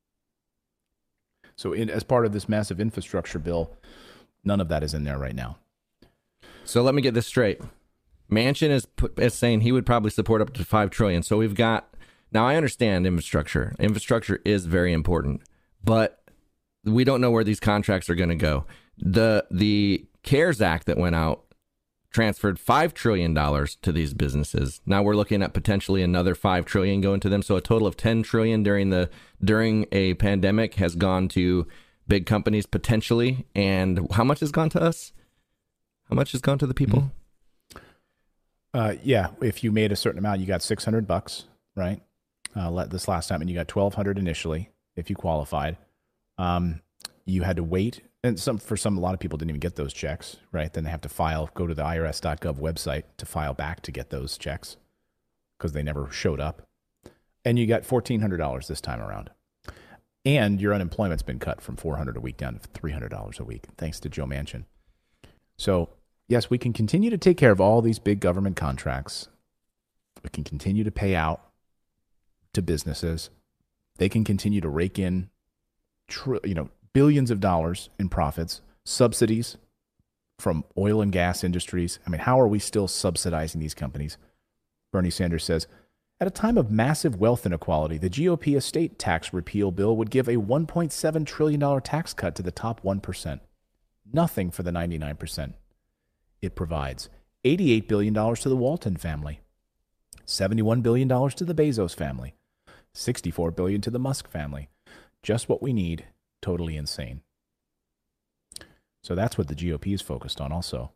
So as part of this massive infrastructure bill, none of that is in there right now. So let me get this straight. Manchin is saying he would probably support up to $5 trillion. So we've got, now I understand infrastructure. Infrastructure is very important, but we don't know where these contracts are going to go. The CARES Act that went out transferred $5 trillion to these businesses. Now we're looking at potentially another $5 trillion going to them. So a total of $10 trillion during a pandemic has gone to big companies potentially. And how much has gone to us? How much has gone to the people? Yeah, if you made a certain amount, you got $600, right? This last time, and you got $1,200 initially if you qualified. You had to wait, and a lot of people didn't even get those checks, right? Then they have to go to the IRS.gov website to file back to get those checks because they never showed up. And you got $1,400 this time around. And your unemployment's been cut from $400 a week down to $300 a week, thanks to Joe Manchin. So, yes, we can continue to take care of all these big government contracts. We can continue to pay out to businesses. They can continue to rake in, billions of dollars in profits, subsidies from oil and gas industries. I mean, how are we still subsidizing these companies? Bernie Sanders says, at a time of massive wealth inequality, the GOP estate tax repeal bill would give a $1.7 trillion tax cut to the top 1%. Nothing for the 99%. It provides $88 billion to the Walton family, $71 billion to the Bezos family, $64 billion to the Musk family. Just what we need. Totally insane. So that's what the GOP is focused on also.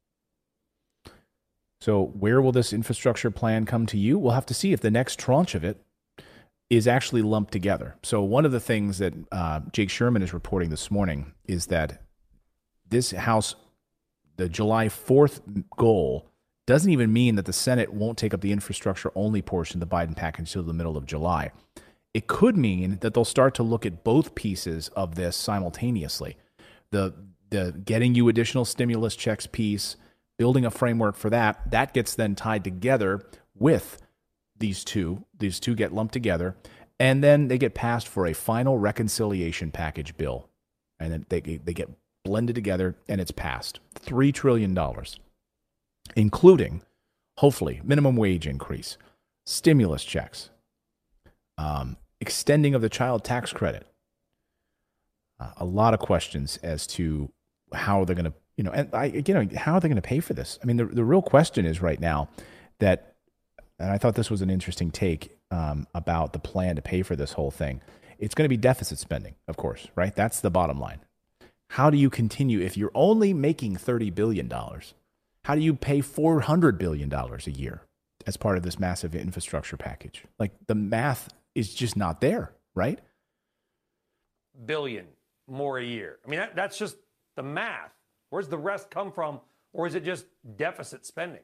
So where will this infrastructure plan come to you? We'll have to see if the next tranche of it is actually lumped together. So one of the things that Jake Sherman is reporting this morning is that this House, the July 4th goal, doesn't even mean that the Senate won't take up the infrastructure only portion of the Biden package until the middle of July. It could mean that they'll start to look at both pieces of this simultaneously. The getting you additional stimulus checks piece, building a framework for that gets then tied together with these two. These two get lumped together, and then they get passed for a final reconciliation package bill. And then they get blended together, and it's passed. $3 trillion, including, hopefully, minimum wage increase, stimulus checks, extending of the child tax credit. A lot of questions as to how they're going to, how are they going to pay for this? I mean, the real question is right now that, and I thought this was an interesting take about the plan to pay for this whole thing. It's going to be deficit spending, of course, right? That's the bottom line. How do you continue if you're only making $30 billion? How do you pay $400 billion a year as part of this massive infrastructure package? Like, the math is just not there, right? Billion more a year. I mean, that's just the math. Where's the rest come from? Or is it just deficit spending?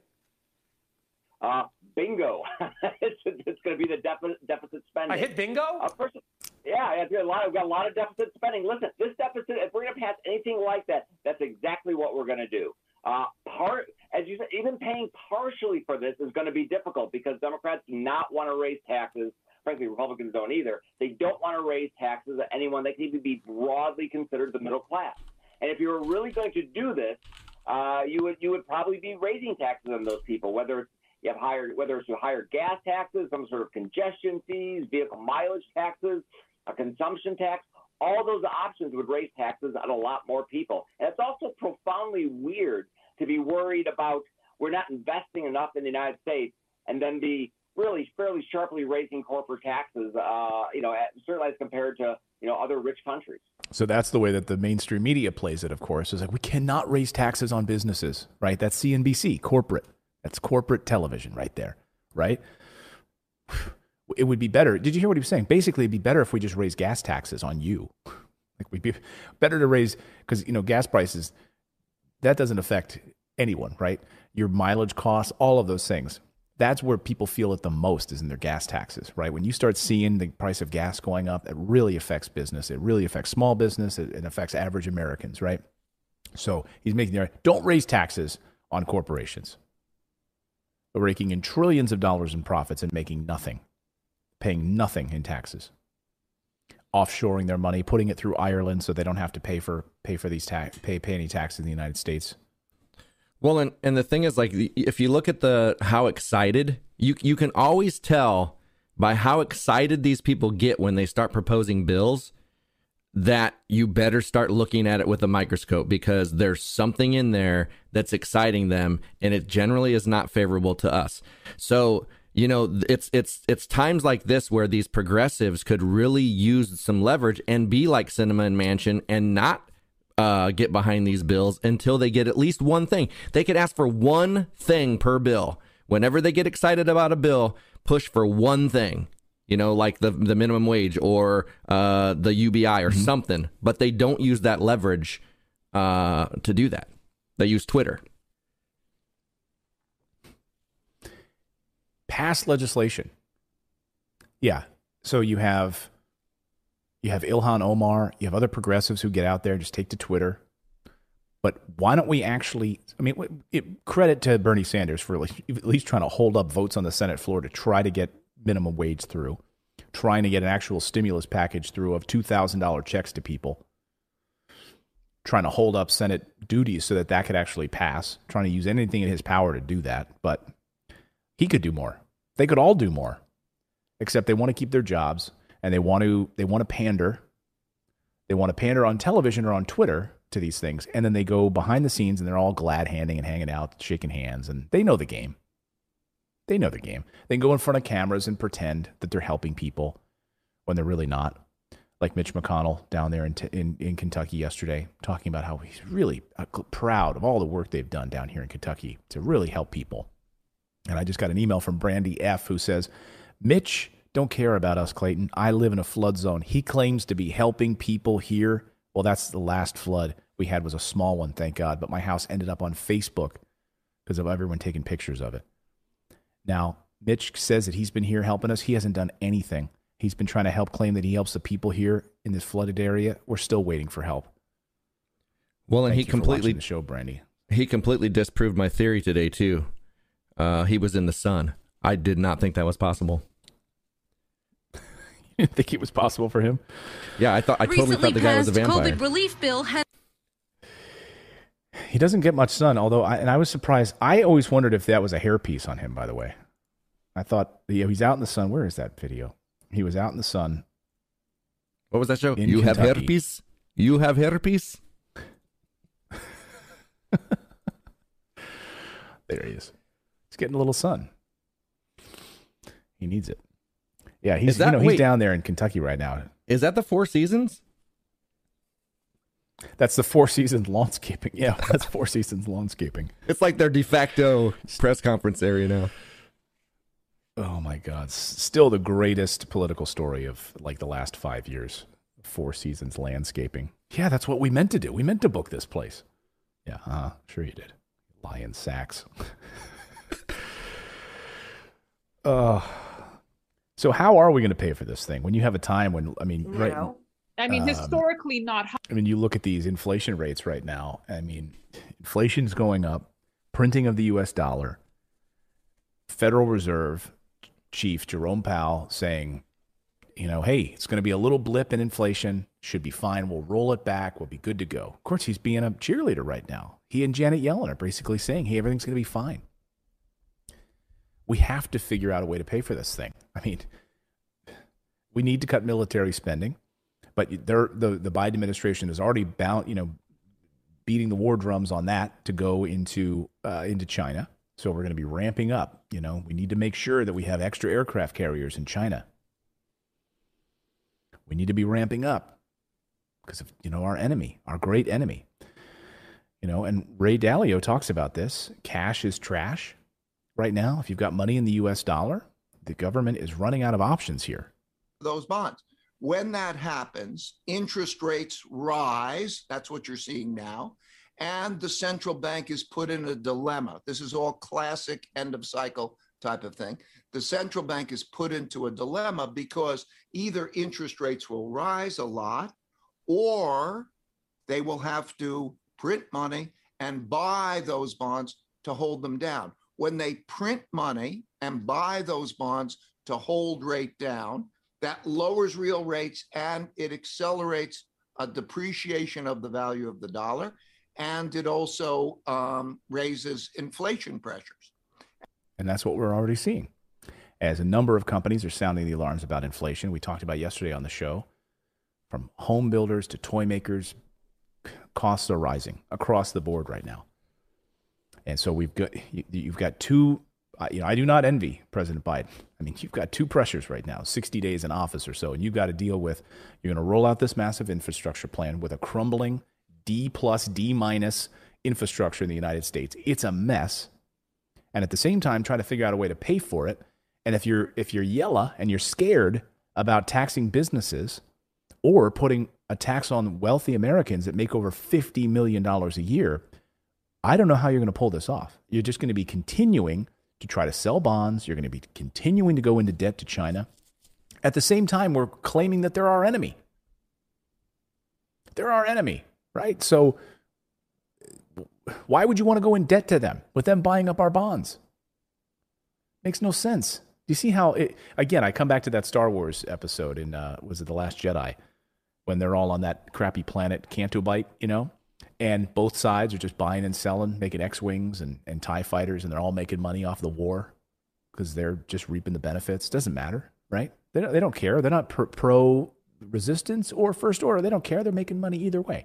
Bingo. It's going to be the deficit spending. I hit bingo? Yeah, we've got a lot of deficit spending. Listen, this deficit, if we're going to pass anything like that, that's exactly what we're going to do. As you said, even paying partially for this is going to be difficult because Democrats do not want to raise taxes frankly, Republicans don't either. They don't want to raise taxes on anyone that can even be broadly considered the middle class. And if you were really going to do this, you would probably be raising taxes on those people, whether it's higher gas taxes, some sort of congestion fees, vehicle mileage taxes, a consumption tax. All those options would raise taxes on a lot more people. And it's also profoundly weird to be worried about we're not investing enough in the United States and then be really fairly sharply raising corporate taxes, certainly as compared to, other rich countries. So that's the way that the mainstream media plays it, of course, is like, we cannot raise taxes on businesses, right? That's CNBC, corporate. That's corporate television right there, right? It would be better. Did you hear what he was saying? Basically, it'd be better if we just raise gas taxes on you. Like, we'd be better to raise, because, gas prices, that doesn't affect anyone, right? Your mileage costs, all of those things. That's where people feel it the most, is in their gas taxes, right? When you start seeing the price of gas going up, it really affects business. It really affects small business. It affects average Americans, right? So he's making the don't raise taxes on corporations. They're raking in trillions of dollars in profits and making nothing, paying nothing in taxes, offshoring their money, putting it through Ireland so they don't have to pay any tax in the United States. Well, and the thing is, like, if you look at how excited, you can always tell by how excited these people get when they start proposing bills that you better start looking at it with a microscope, because there's something in there that's exciting them, and it generally is not favorable to us. So, it's times like this where these progressives could really use some leverage and be like Sinema and Manchin and not get behind these bills until they get at least one thing. They could ask for one thing per bill. Whenever they get excited about a bill, push for one thing, like the minimum wage or the UBI or something. But they don't use that leverage to do that. They use Twitter. Pass legislation. Yeah. So you have Ilhan Omar, you have other progressives who get out there and just take to Twitter. But why don't we actually, credit to Bernie Sanders for at least trying to hold up votes on the Senate floor to try to get minimum wage through, trying to get an actual stimulus package through of $2,000 checks to people, trying to hold up Senate duties so that could actually pass, trying to use anything in his power to do that. But he could do more. They could all do more, except they want to keep their jobs. And they want to pander. They want to pander on television or on Twitter to these things. And then they go behind the scenes and they're all glad handing and hanging out, shaking hands. And they know the game. They know the game. They can go in front of cameras and pretend that they're helping people when they're really not. Like Mitch McConnell down there in Kentucky yesterday, talking about how he's really proud of all the work they've done down here in Kentucky to really help people. And I just got an email from Brandy F. who says, Mitch don't care about us, Clayton. I live in a flood zone. He claims to be helping people here. Well, that's the last flood we had was a small one, thank God. But my house ended up on Facebook because of everyone taking pictures of it. Now, Mitch says that he's been here helping us. He hasn't done anything. He's been trying to claim that he helps the people here in this flooded area. We're still waiting for help. Well, and Thank you for watching the show, Brandy. He completely disproved my theory today, too. He was in the sun. I did not think that was possible. You didn't think it was possible for him? Yeah, I totally thought the guy was a vampire. COVID relief bill has. He doesn't get much sun, although I was surprised. I always wondered if that was a hairpiece on him, by the way. I thought, he's out in the sun. Where is that video? He was out in the sun. What was that show? In You Kentucky. have hairpiece? You have hairpiece? There he is. He's getting a little sun. He needs it. Yeah, he's down there in Kentucky right now. Is that the Four Seasons? That's the Four Seasons Lawnscaping. Yeah, that's Four Seasons Lawnscaping. It's like their de facto press conference area now. Oh my God. Still the greatest political story of like the last 5 years. Four Seasons Landscaping. Yeah, that's what we meant to do. We meant to book this place. Yeah, sure you did. Lion Sacks. So how are we going to pay for this thing when you have a time when, historically not. You look at these inflation rates right now. Inflation's going up, printing of the U.S. dollar, Federal Reserve Chief Jerome Powell saying hey, it's going to be a little blip in inflation, should be fine. We'll roll it back. We'll be good to go. Of course, he's being a cheerleader right now. He and Janet Yellen are basically saying, hey, everything's going to be fine. We have to figure out a way to pay for this thing. I mean, we need to cut military spending, but the Biden administration is already beating the war drums on that to go into China. So we're going to be ramping up. We need to make sure that we have extra aircraft carriers in China. We need to be ramping up because of our enemy, our great enemy. And Ray Dalio talks about this. Cash is trash right now. If you've got money in the U.S. dollar, the government is running out of options here. Those bonds. When that happens, interest rates rise. That's what you're seeing now. And the central bank is put in a dilemma. This is all classic end of cycle type of thing. The central bank is put into a dilemma because either interest rates will rise a lot or they will have to print money and buy those bonds to hold them down. When they print money and buy those bonds to hold rate down, that lowers real rates and it accelerates a depreciation of the value of the dollar. And it also raises inflation pressures. And that's what we're already seeing. As a number of companies are sounding the alarms about inflation, we talked about yesterday on the show, from home builders to toy makers, costs are rising across the board right now. And so you've got two, I do not envy President Biden. I mean, you've got two pressures right now, 60 days in office or so, and you've got to deal with, you're going to roll out this massive infrastructure plan with a crumbling D+, D- infrastructure in the United States. It's a mess. And at the same time, try to figure out a way to pay for it. And if you're yella and you're scared about taxing businesses or putting a tax on wealthy Americans that make over $50 million a year, I don't know how you're going to pull this off. You're just going to be continuing to try to sell bonds. You're going to be continuing to go into debt to China. At the same time, we're claiming that they're our enemy. They're our enemy, right? So why would you want to go in debt to them with them buying up our bonds? Makes no sense. Do you see how again, I come back to that Star Wars episode in, was it The Last Jedi, when they're all on that crappy planet Canto Bight, and both sides are just buying and selling, making X-Wings and TIE fighters, and they're all making money off the war because they're just reaping the benefits. Doesn't matter, right? They don't care. They're not pro-resistance or First Order. They don't care. They're making money either way.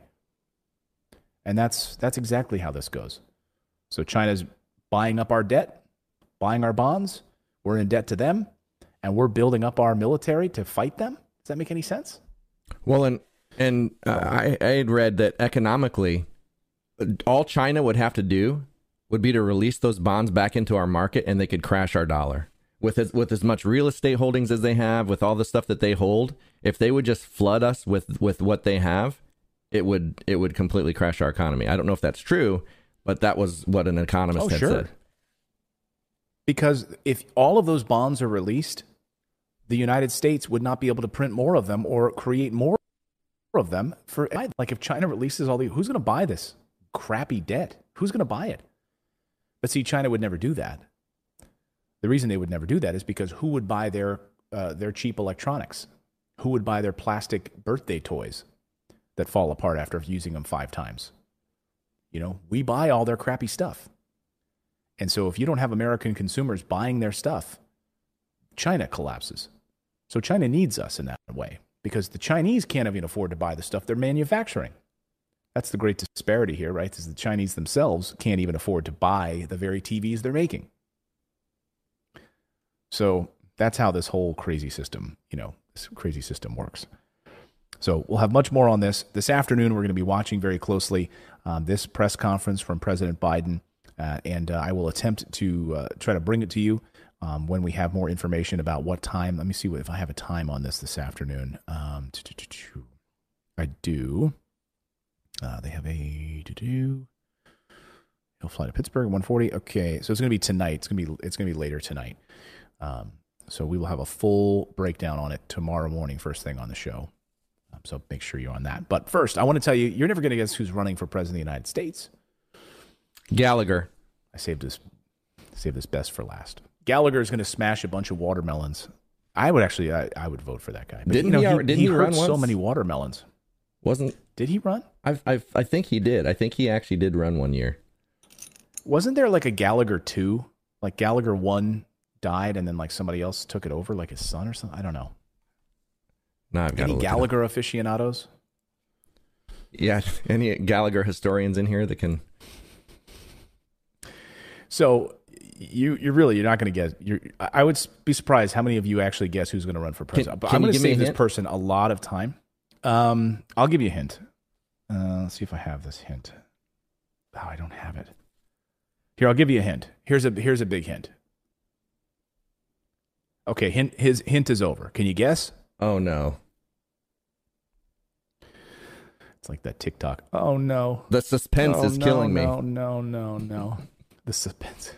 And that's exactly how this goes. So China's buying up our debt, buying our bonds. We're in debt to them, and we're building up our military to fight them. Does that make any sense? Well, and I had read that economically, all China would have to do would be to release those bonds back into our market, and they could crash our dollar. With as much real estate holdings as they have, with all the stuff that they hold, if they would just flood us with what they have, it would completely crash our economy. I don't know if that's true, but that was what an economist had said. Because if all of those bonds are released, the United States would not be able to print more of them or create more of them. Like if China releases all who's going to buy this crappy debt? Who's going to buy it? But see, China would never do that. The reason they would never do that is because who would buy their cheap electronics? Who would buy their plastic birthday toys that fall apart after using them 5 times? We buy all their crappy stuff. And so if you don't have American consumers buying their stuff, China collapses. So China needs us in that way because the Chinese can't even afford to buy the stuff they're manufacturing. That's the great disparity here, right? Is the Chinese themselves can't even afford to buy the very TVs they're making. So that's how this whole crazy system, works. So we'll have much more on this. This afternoon, we're going to be watching very closely this press conference from President Biden. And I will attempt to try to bring it to you when we have more information about what time. Let me see if I have a time on this afternoon. I do. They have he'll fly to Pittsburgh, 1:40. Okay, so it's going to be tonight. It's going to be later tonight. So we will have a full breakdown on it tomorrow morning, first thing on the show. So make sure you're on that. But first, I want to tell you, you're never going to guess who's running for president of the United States. Gallagher. I saved this best for last. Gallagher is going to smash a bunch of watermelons I would actually, I would vote for that guy. But, Didn't he hurt run so once? many watermelons? Did he run? I think he did. I think he actually did run one year. Wasn't there like a Gallagher 2? Like Gallagher 1 died and then like somebody else took it over, like his son or something? I don't know. No, I've got Any Gallagher aficionados? Yeah, any Gallagher historians in here that can. So you're not going to guess. I would be surprised how many of you actually guess who's going to run for president. But I'm going to save this person a lot of time. I'll give you a hint. Let's see if I have this hint. Oh, I don't have it. Here, I'll give you a hint. Here's a big hint. Okay, his hint is over. Can you guess? Oh no. It's like that TikTok. Oh no. The suspense is killing me. No. The suspense.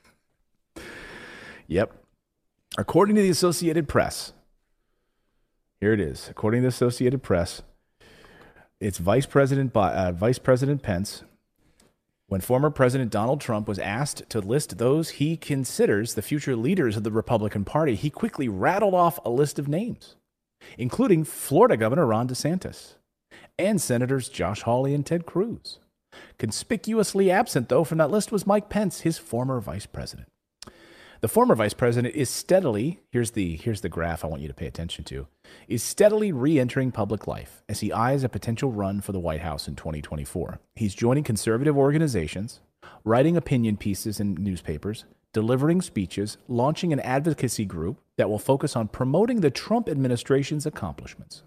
Yep. According to the Associated Press, here it is. According to the Associated Press, it's Vice President Pence. When former President Donald Trump was asked to list those he considers the future leaders of the Republican Party, he quickly rattled off a list of names, including Florida Governor Ron DeSantis and Senators Josh Hawley and Ted Cruz. Conspicuously absent, though, from that list was Mike Pence, his former vice president. The former vice president is steadily, here's the graph I want you to pay attention to, is steadily re-entering public life as he eyes a potential run for the White House in 2024. He's joining conservative organizations, writing opinion pieces in newspapers, delivering speeches, launching an advocacy group that will focus on promoting the Trump administration's accomplishments.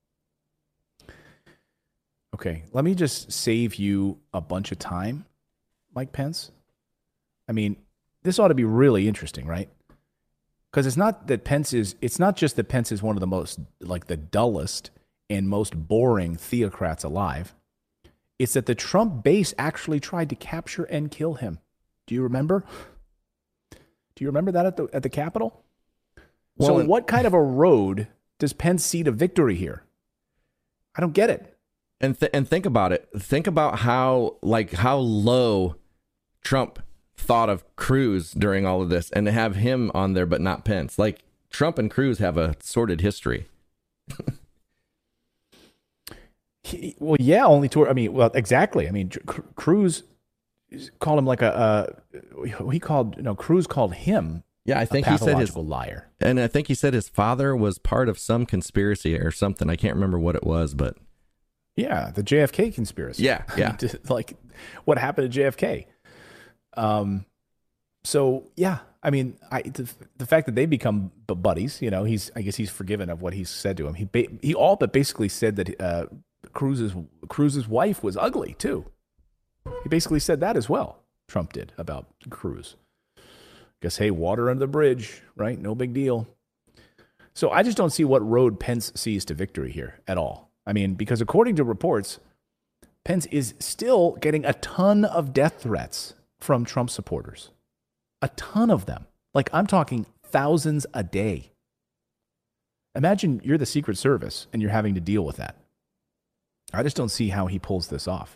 Okay, let me just save you a bunch of time, Mike Pence. I mean, this ought to be really interesting, right? Because it's not just that Pence is one of the most, like, the dullest and most boring theocrats alive. It's that the Trump base actually tried to capture and kill him. Do you remember? Do you remember that at the Capitol? Well, so what kind of a road does Pence see to victory here? I don't get it. And think about it. Think about how low Trump thought of Cruz during all of this, and to have him on there but not Pence. Like, Trump and Cruz have a sordid history. Exactly. I mean, Cruz called him like Cruz called him. Yeah, I think a he said his liar. And I think he said his father was part of some conspiracy or something. I can't remember what it was, but yeah, the JFK conspiracy. Yeah. Like what happened to JFK. So yeah, I mean, the fact that they become buddies, I guess he's forgiven of what he said to him. He all but basically said that Cruz's wife was ugly too. He basically said that as well. Trump did about Cruz. Guess, hey, water under the bridge, right? No big deal. So I just don't see what road Pence sees to victory here at all. I mean, because according to reports, Pence is still getting a ton of death threats from Trump supporters. A ton of them. Like, I'm talking thousands a day. Imagine you're the Secret Service and you're having to deal with that. I just don't see how he pulls this off.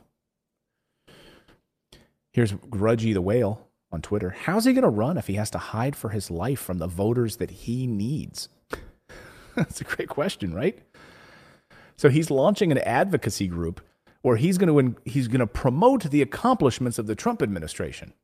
Here's Grudgy the Whale on Twitter. How's he going to run if he has to hide for his life from the voters that he needs? That's a great question, right? So he's launching an advocacy group where he's going to promote the accomplishments of the Trump administration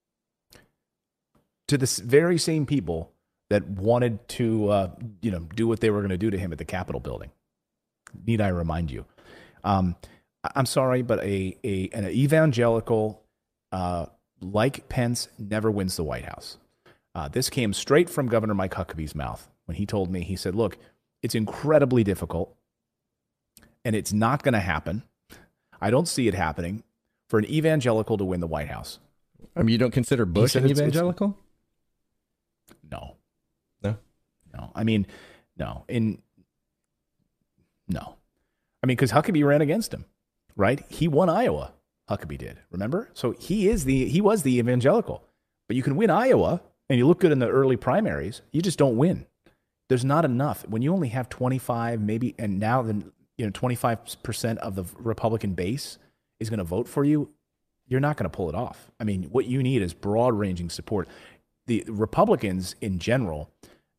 to the very same people that wanted to, do what they were going to do to him at the Capitol building. Need I remind you? I'm sorry, but an evangelical like Pence never wins the White House. This came straight from Governor Mike Huckabee's mouth when he told me. He said, "Look, it's incredibly difficult, and it's not going to happen. I don't see it happening for an evangelical to win the White House." I mean, you don't consider Bush an evangelical? No. I mean, no. No. I mean, because Huckabee ran against him, right? He won Iowa. Huckabee did, remember? So he was the evangelical. But you can win Iowa, and you look good in the early primaries. You just don't win. There's not enough. When you only have 25, maybe, and now 25% of the Republican base is going to vote for you, you're not going to pull it off. I mean, what you need is broad-ranging support. The Republicans in general,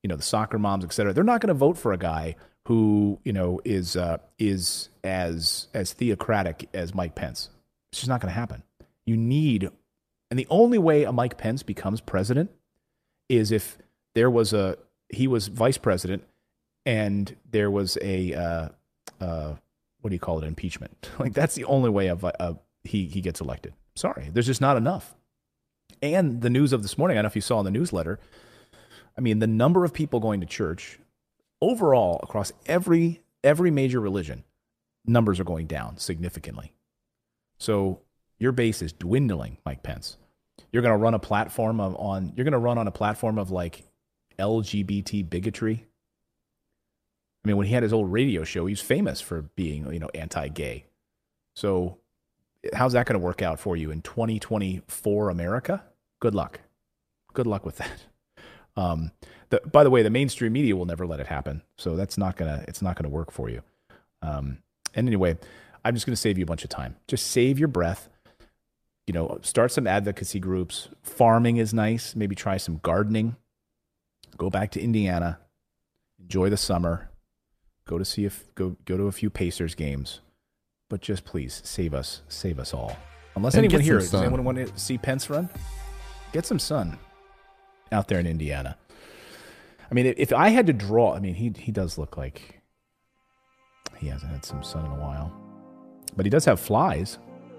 the soccer moms, et cetera. They're not going to vote for a guy who, is as theocratic as Mike Pence. It's just not going to happen. And the only way a Mike Pence becomes president is if he was vice president and there was a, what do you call it, impeachment. Like, that's the only way he gets elected. Sorry, there's just not enough. And the news of this morning, I don't know if you saw in the newsletter, I mean, the number of people going to church overall across every major religion, numbers are going down significantly. So your base is dwindling, Mike Pence. You're going to run a platform on a platform of like LGBT bigotry. I mean, when he had his old radio show, he was famous for being, anti-gay. So how's that going to work out for you in 2024 America? Good luck. Good luck with that. By the way, the mainstream media will never let it happen. So it's not gonna work for you. And anyway, I'm just going to save you a bunch of time. Just save your breath. Start some advocacy groups. Farming is nice. Maybe try some gardening. Go back to Indiana. Enjoy the summer. Go to a few Pacers games. But just please save us all. Unless anyone here, does anyone want to see Pence run? Get some sun out there in Indiana. I mean, if I had to draw, I mean, he does look like he hasn't had some sun in a while. But he does have flies.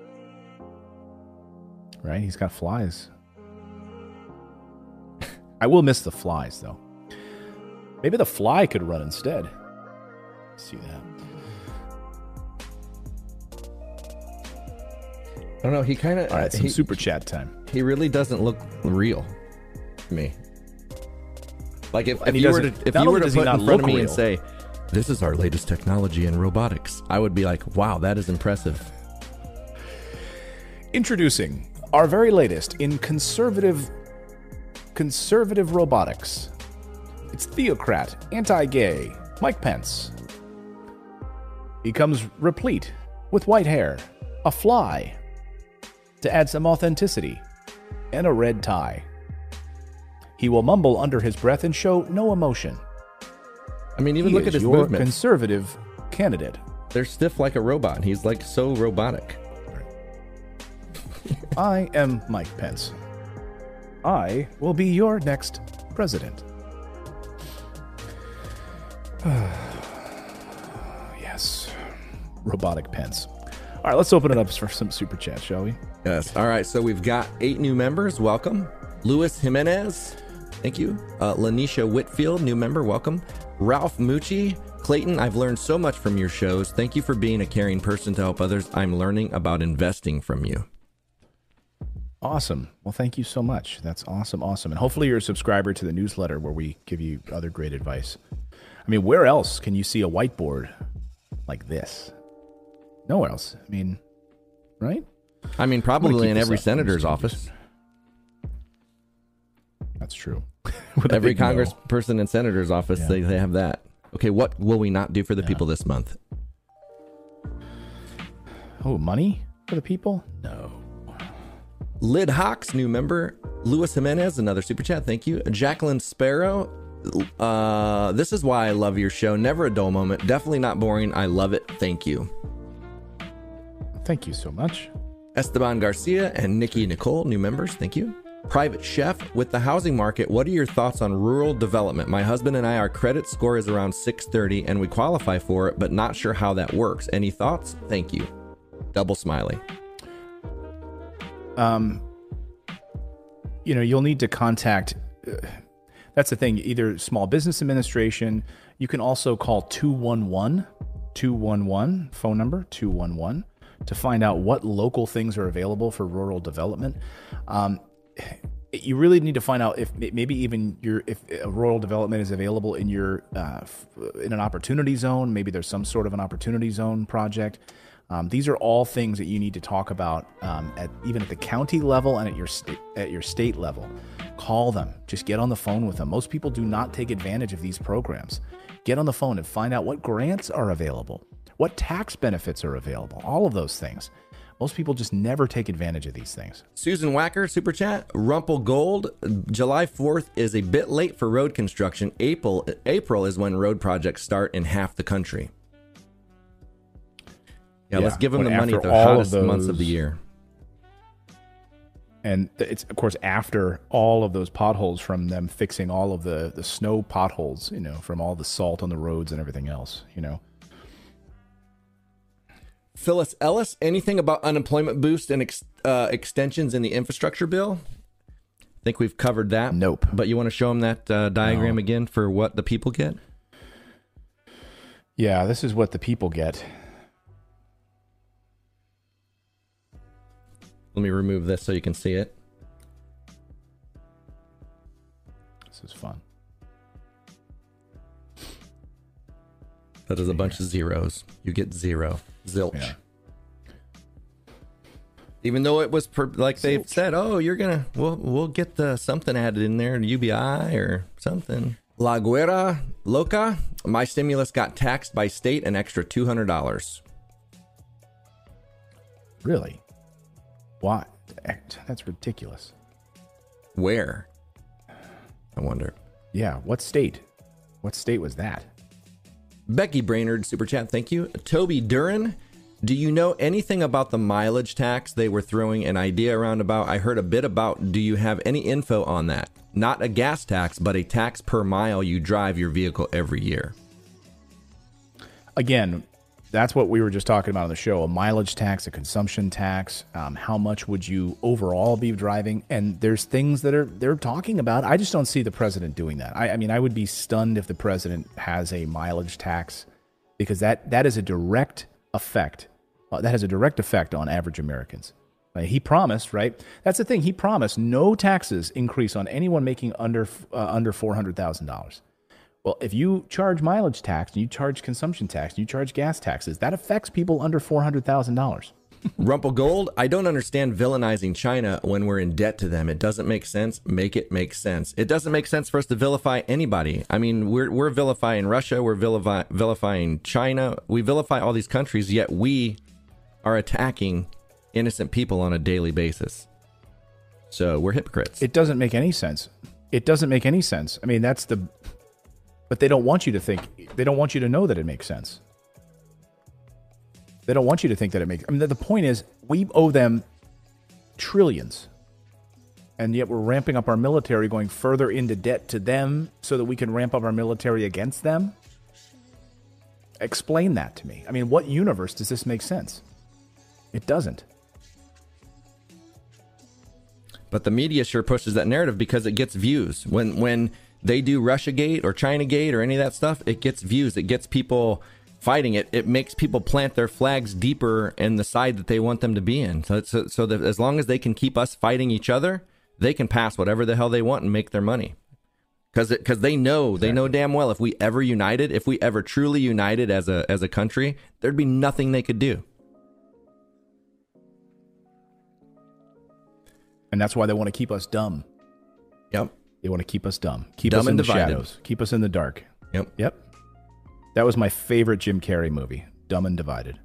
Right? He's got flies. I will miss the flies, though. Maybe the fly could run instead. Let's see that. I don't know. He kind of... All right, some super chat time. He really doesn't look real to me. Like if you were to put in front of me and say, this is our latest technology in robotics, I would be like, wow, that is impressive. Introducing our very latest in conservative robotics. It's theocrat, anti-gay, Mike Pence. He comes replete with white hair, a fly, to add some authenticity, and a red tie. He will mumble under his breath and show no emotion. I mean, even look at his your movements. Conservative candidate. They're stiff like a robot. He's like so robotic. I am Mike Pence. I will be your next president. Yes. Robotic Pence. All right, let's open it up for some super chat, shall we? Yes. All right, so we've got 8 new members. Welcome. Luis Jimenez. Thank you. Lanisha Whitfield, new member. Welcome. Ralph Mucci. Clayton, I've learned so much from your shows. Thank you for being a caring person to help others. I'm learning about investing from you. Awesome. Well, thank you so much. That's awesome. And hopefully you're a subscriber to the newsletter where we give you other great advice. I mean, where else can you see a whiteboard like this? Nowhere else. I mean, right? I mean, probably in every senator's office. That's true. Every congressperson and senator's office, they have that. Okay, what will we not do for the people this month? Oh, money for the people? No. Lid Hawks, new member. Luis Jimenez, another super chat. Thank you. Jacqueline Sparrow. This is why I love your show. Never a dull moment. Definitely not boring. I love it. Thank you. Thank you so much. Esteban Garcia and Nikki Nicole, new members. Thank you. Private Chef, with the housing market, what are your thoughts on rural development? My husband and I, our credit score is around 630 and we qualify for it, but not sure how that works. Any thoughts? Thank you. Double smiley. You'll need to contact, that's the thing, either Small Business Administration. You can also call 211, phone number 211, to find out what local things are available for rural development. You really need to find out if maybe even if a rural development is available in your in an opportunity zone. Maybe there's some sort of an opportunity zone project. These are all things that you need to talk about even at the county level and at your state level. Call them. Just get on the phone with them. Most people do not take advantage of these programs. Get on the phone and find out what grants are available, what tax benefits are available, all of those things. Most people just never take advantage of these things. Susan Wacker, super chat. Rumple Gold, July 4th is a bit late for road construction. April is when road projects start in half the country. Yeah, let's give them the money at the hottest months of the year. And it's, of course, after all of those potholes from them fixing all of the snow potholes, from all the salt on the roads and everything else, Phyllis Ellis, anything about unemployment boost and extensions in the infrastructure bill? I think we've covered that. Nope. But you want to show them that diagram again for what the people get? Yeah, this is what the people get. Let me remove this so you can see it. This is fun. That is a bunch of zeros. You get zero. Zilch. Yeah. Even though it was they've said, oh, we'll get the something added in there, UBI or something. La Guerra Loca, my stimulus got taxed by state an extra $200. Really? Why? That's ridiculous. Where? I wonder. Yeah, what state? What state was that? Becky Brainerd, super chat, thank you. Toby Duran, do you know anything about the mileage tax they were throwing an idea around about? I heard a bit about. Do you have any info on that? Not a gas tax, but a tax per mile you drive your vehicle every year. Again, that's what we were just talking about on the show, a mileage tax, a consumption tax. How much would you overall be driving? And there's things that they're talking about. I just don't see the president doing that. I mean, I would be stunned if the president has a mileage tax, because that is a direct effect. That has a direct effect on average Americans. He promised, right? That's the thing. He promised no taxes increase on anyone making under $400,000. Well, if you charge mileage tax, and you charge consumption tax, and you charge gas taxes, that affects people under $400,000. Rumple Gold, I don't understand villainizing China when we're in debt to them. It doesn't make sense. Make it make sense. It doesn't make sense for us to vilify anybody. I mean, we're vilifying Russia. We're vilifying China. We vilify all these countries, yet we are attacking innocent people on a daily basis. So we're hypocrites. It doesn't make any sense. It doesn't make any sense. I mean, but they don't want you to think, they don't want you to know that it makes sense. They don't want you to think that it makes, I mean, the point is, we owe them trillions. And yet we're ramping up our military, going further into debt to them so that we can ramp up our military against them. Explain that to me. I mean, what universe does this make sense? It doesn't. But the media sure pushes that narrative because it gets views. When they do Russiagate or Chinagate or any of that stuff, it gets views. It gets people fighting it. It makes people plant their flags deeper in the side that they want them to be in. So that as long as they can keep us fighting each other, they can pass whatever the hell they want and make their money. Because they know damn well if we ever united, if we ever truly united as a country, there'd be nothing they could do. And that's why they want to keep us dumb. Yep. They want to keep us dumb. Keep dumb us in the divided. shadows. Keep us in the dark. Yep. That was my favorite Jim Carrey movie, Dumb and Divided.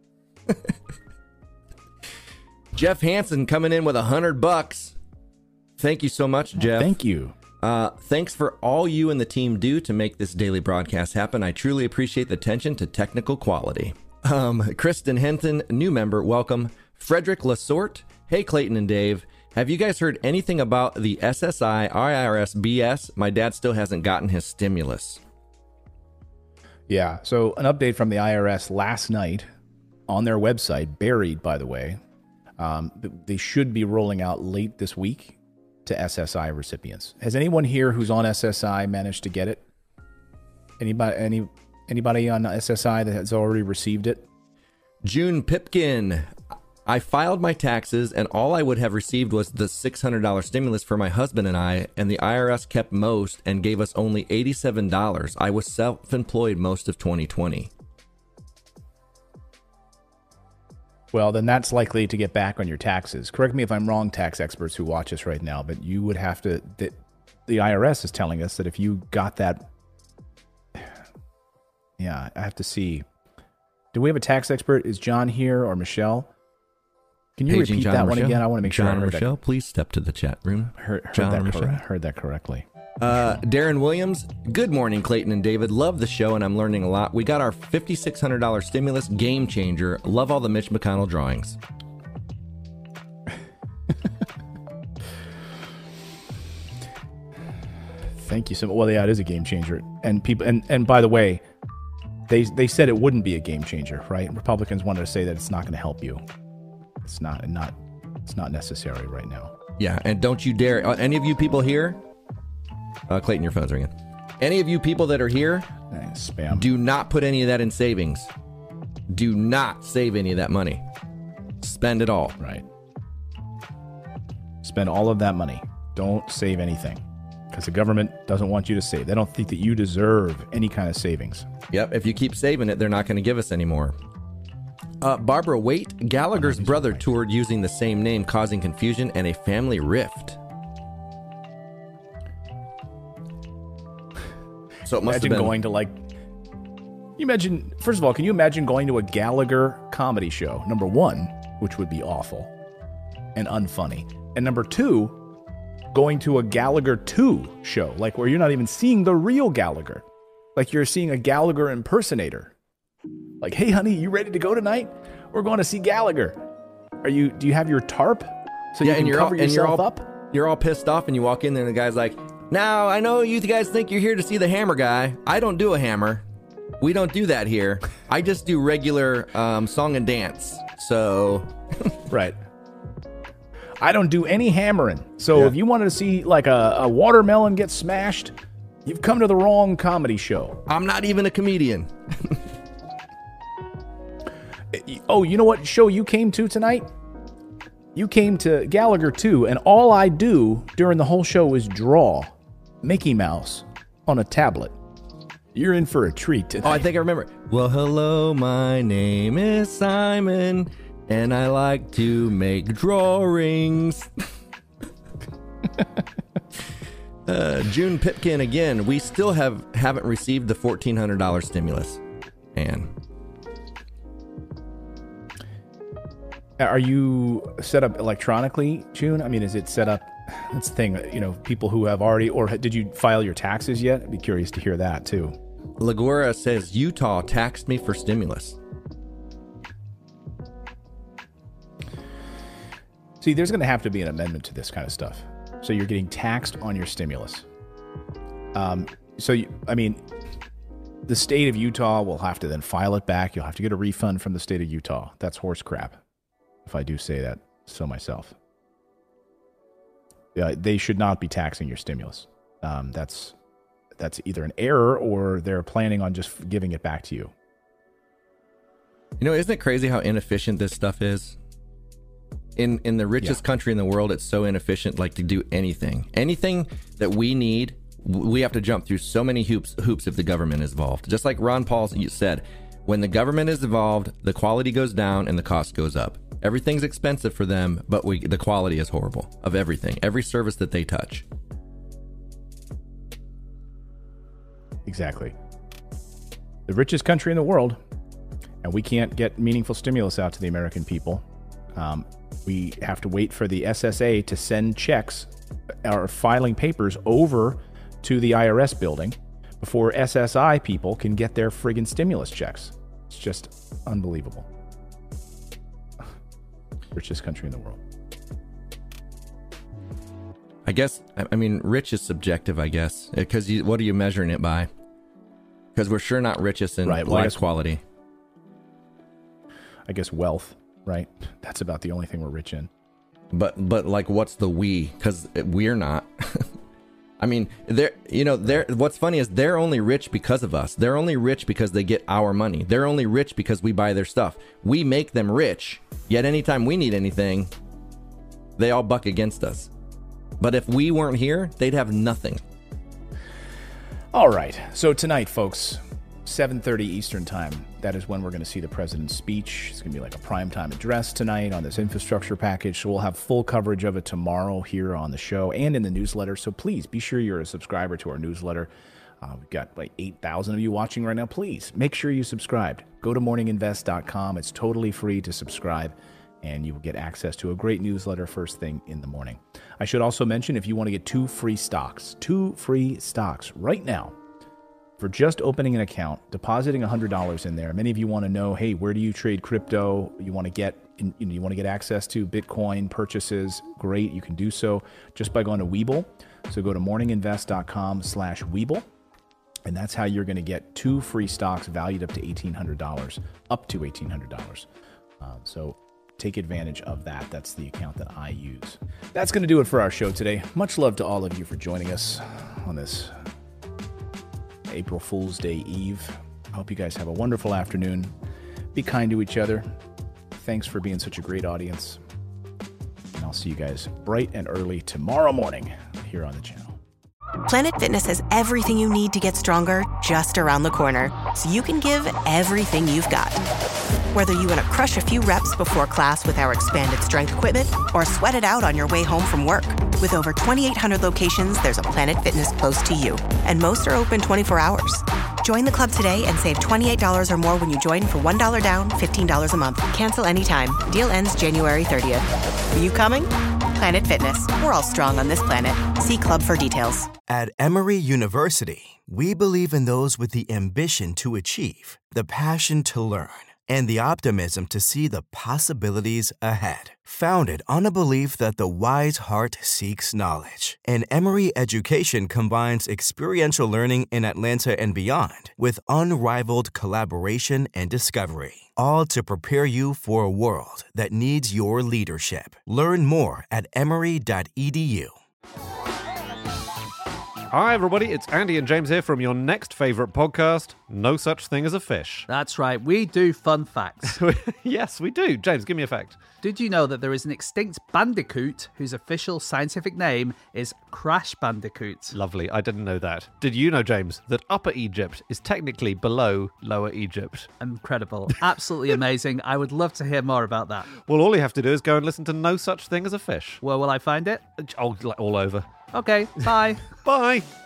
Jeff Hansen coming in with $100. Thank you so much, Jeff. Thank you. Thanks for all you and the team do to make this daily broadcast happen. I truly appreciate the attention to technical quality. Kristen Henton, new member, welcome. Frederick Lasorte, hey Clayton and Dave. Have you guys heard anything about the SSI IRS BS? My dad still hasn't gotten his stimulus. Yeah, so an update from the IRS last night on their website, buried, by the way. They should be rolling out late this week to SSI recipients. Has anyone here who's on SSI managed to get it? Anybody on SSI that has already received it? June Pipkin. I filed my taxes, and all I would have received was the $600 stimulus for my husband and I, and the IRS kept most and gave us only $87. I was self-employed most of 2020. Well, then that's likely to get back on your taxes. Correct me if I'm wrong, tax experts who watch us right now, but you would have to... The IRS is telling us that if you got that... Yeah, I have to see. Do we have a tax expert? Is John here or Michelle? Can you Paging repeat John that one Rochelle. again? I want to make sure John I heard Rochelle, please step to the chat room. Heard that correctly. Darren Williams, good morning, Clayton and David. Love the show, and I'm learning a lot. We got our $5,600 stimulus game changer. Love all the Mitch McConnell drawings. Thank you so much. Well, yeah, it is a game changer. And people, and by the way, they said it wouldn't be a game changer, right? Republicans wanted to say that it's not going to help you. It's not necessary right now. Yeah, and don't you dare, any of you people here, Clayton, your phone's ringing. Any of you people that are here, spam. Do not put any of that in savings. Do not save any of that money. Spend it all. Right. Spend all of that money. Don't save anything. Because the government doesn't want you to save. They don't think that you deserve any kind of savings. Yep, if you keep saving it, they're not going to give us any more. Barbara Waite, Gallagher's brother toured using the same name, causing confusion and a family rift. So it must have been going to first of all, can you imagine going to a Gallagher comedy show? Number one, which would be awful and unfunny. And number two, going to a Gallagher 2 show, like where you're not even seeing the real Gallagher. Like you're seeing a Gallagher impersonator. Like, hey, honey, you ready to go tonight? We're going to see Gallagher. Do you have your tarp? So you can cover yourself up? You're all pissed off and you walk in there and the guy's like, now, I know you guys think you're here to see the hammer guy. I don't do a hammer. We don't do that here. I just do regular song and dance. So. Right. I don't do any hammering. So if you wanted to see like a watermelon get smashed, you've come to the wrong comedy show. I'm not even a comedian. Oh, you know what show you came to tonight? You came to Gallagher 2, and all I do during the whole show is draw Mickey Mouse on a tablet. You're in for a treat tonight. Oh, I think I remember. Well, hello, my name is Simon, and I like to make drawings. June Pipkin again. We still haven't received the $1,400 stimulus. And are you set up electronically, June? I mean, is it set up? That's the thing. People who have already, or did you file your taxes yet? I'd be curious to hear that too. Lagura says Utah taxed me for stimulus. See, there's going to have to be an amendment to this kind of stuff. So you're getting taxed on your stimulus. The state of Utah will have to then file it back. You'll have to get a refund from the state of Utah. That's horse crap, if I do say that so myself. They should not be taxing your stimulus. That's either an error or they're planning on just giving it back to you. Isn't it crazy how inefficient this stuff is? In the richest country in the world, it's so inefficient, like to do anything. Anything that we need, we have to jump through so many hoops if the government is involved. Just like Ron Paul said, when the government is involved, the quality goes down and the cost goes up. Everything's expensive for them, but the quality is horrible of everything, every service that they touch. Exactly. The richest country in the world, and we can't get meaningful stimulus out to the American people. We have to wait for the SSA to send checks or filing papers over to the IRS building before SSI people can get their friggin' stimulus checks. It's just unbelievable. Richest country in the world. I guess, rich is subjective, I guess, because what are you measuring it by? Because we're sure not richest in life quality. I guess wealth, right? That's about the only thing we're rich in. But like, what's the we? Because we're not. What's funny is they're only rich because of us. They're only rich because they get our money. They're only rich because we buy their stuff. We make them rich, yet anytime we need anything, they all buck against us. But if we weren't here, they'd have nothing. All right. So tonight, folks, 7:30 Eastern time, that is when we're going to see the president's speech. It's going to be like a primetime address tonight on this infrastructure package. So we'll have full coverage of it tomorrow here on the show and in the newsletter. So please be sure you're a subscriber to our newsletter. We've got like 8,000 of you watching right now. Please make sure you subscribed. Go to morninginvest.com. It's totally free to subscribe. and you will get access to a great newsletter first thing in the morning. I should also mention, if you want to get 2 free stocks right now, for just opening an account, depositing $100 in there. Many of you want to know, hey, where do you trade crypto? You want to get access to Bitcoin purchases. Great, you can do so just by going to Webull. So go to morninginvest.com/Webull, and that's how you're going to get 2 free stocks valued up to $1,800, up to $1,800. So take advantage of that. That's the account that I use. That's going to do it for our show today. Much love to all of you for joining us on this April Fool's Day Eve. I hope you guys have a wonderful afternoon. Be kind to each other. Thanks for being such a great audience. And I'll see you guys bright and early tomorrow morning here on the channel. Planet Fitness has everything you need to get stronger just around the corner, so you can give everything you've got. Whether you want to crush a few reps before class with our expanded strength equipment or sweat it out on your way home from work. With over 2,800 locations, there's a Planet Fitness close to you, and most are open 24 hours. Join the club today and save $28 or more when you join for $1 down, $15 a month. Cancel anytime. Deal ends January 30th. Are you coming? Planet Fitness. We're all strong on this planet. See club for details. At Emory University, we believe in those with the ambition to achieve, the passion to learn, and the optimism to see the possibilities ahead. Founded on a belief that the wise heart seeks knowledge, and Emory education combines experiential learning in Atlanta and beyond with unrivaled collaboration and discovery, all to prepare you for a world that needs your leadership. Learn more at emory.edu. Hi everybody, it's Andy and James here from your next favourite podcast, No Such Thing as a Fish. That's right, we do fun facts. Yes, we do. James, give me a fact. Did you know that there is an extinct bandicoot whose official scientific name is Crash Bandicoot? Lovely, I didn't know that. Did you know, James, that Upper Egypt is technically below Lower Egypt? Incredible. Absolutely amazing. I would love to hear more about that. Well, all you have to do is go and listen to No Such Thing as a Fish. Where will I find it? Oh, all over. Okay, bye. Bye.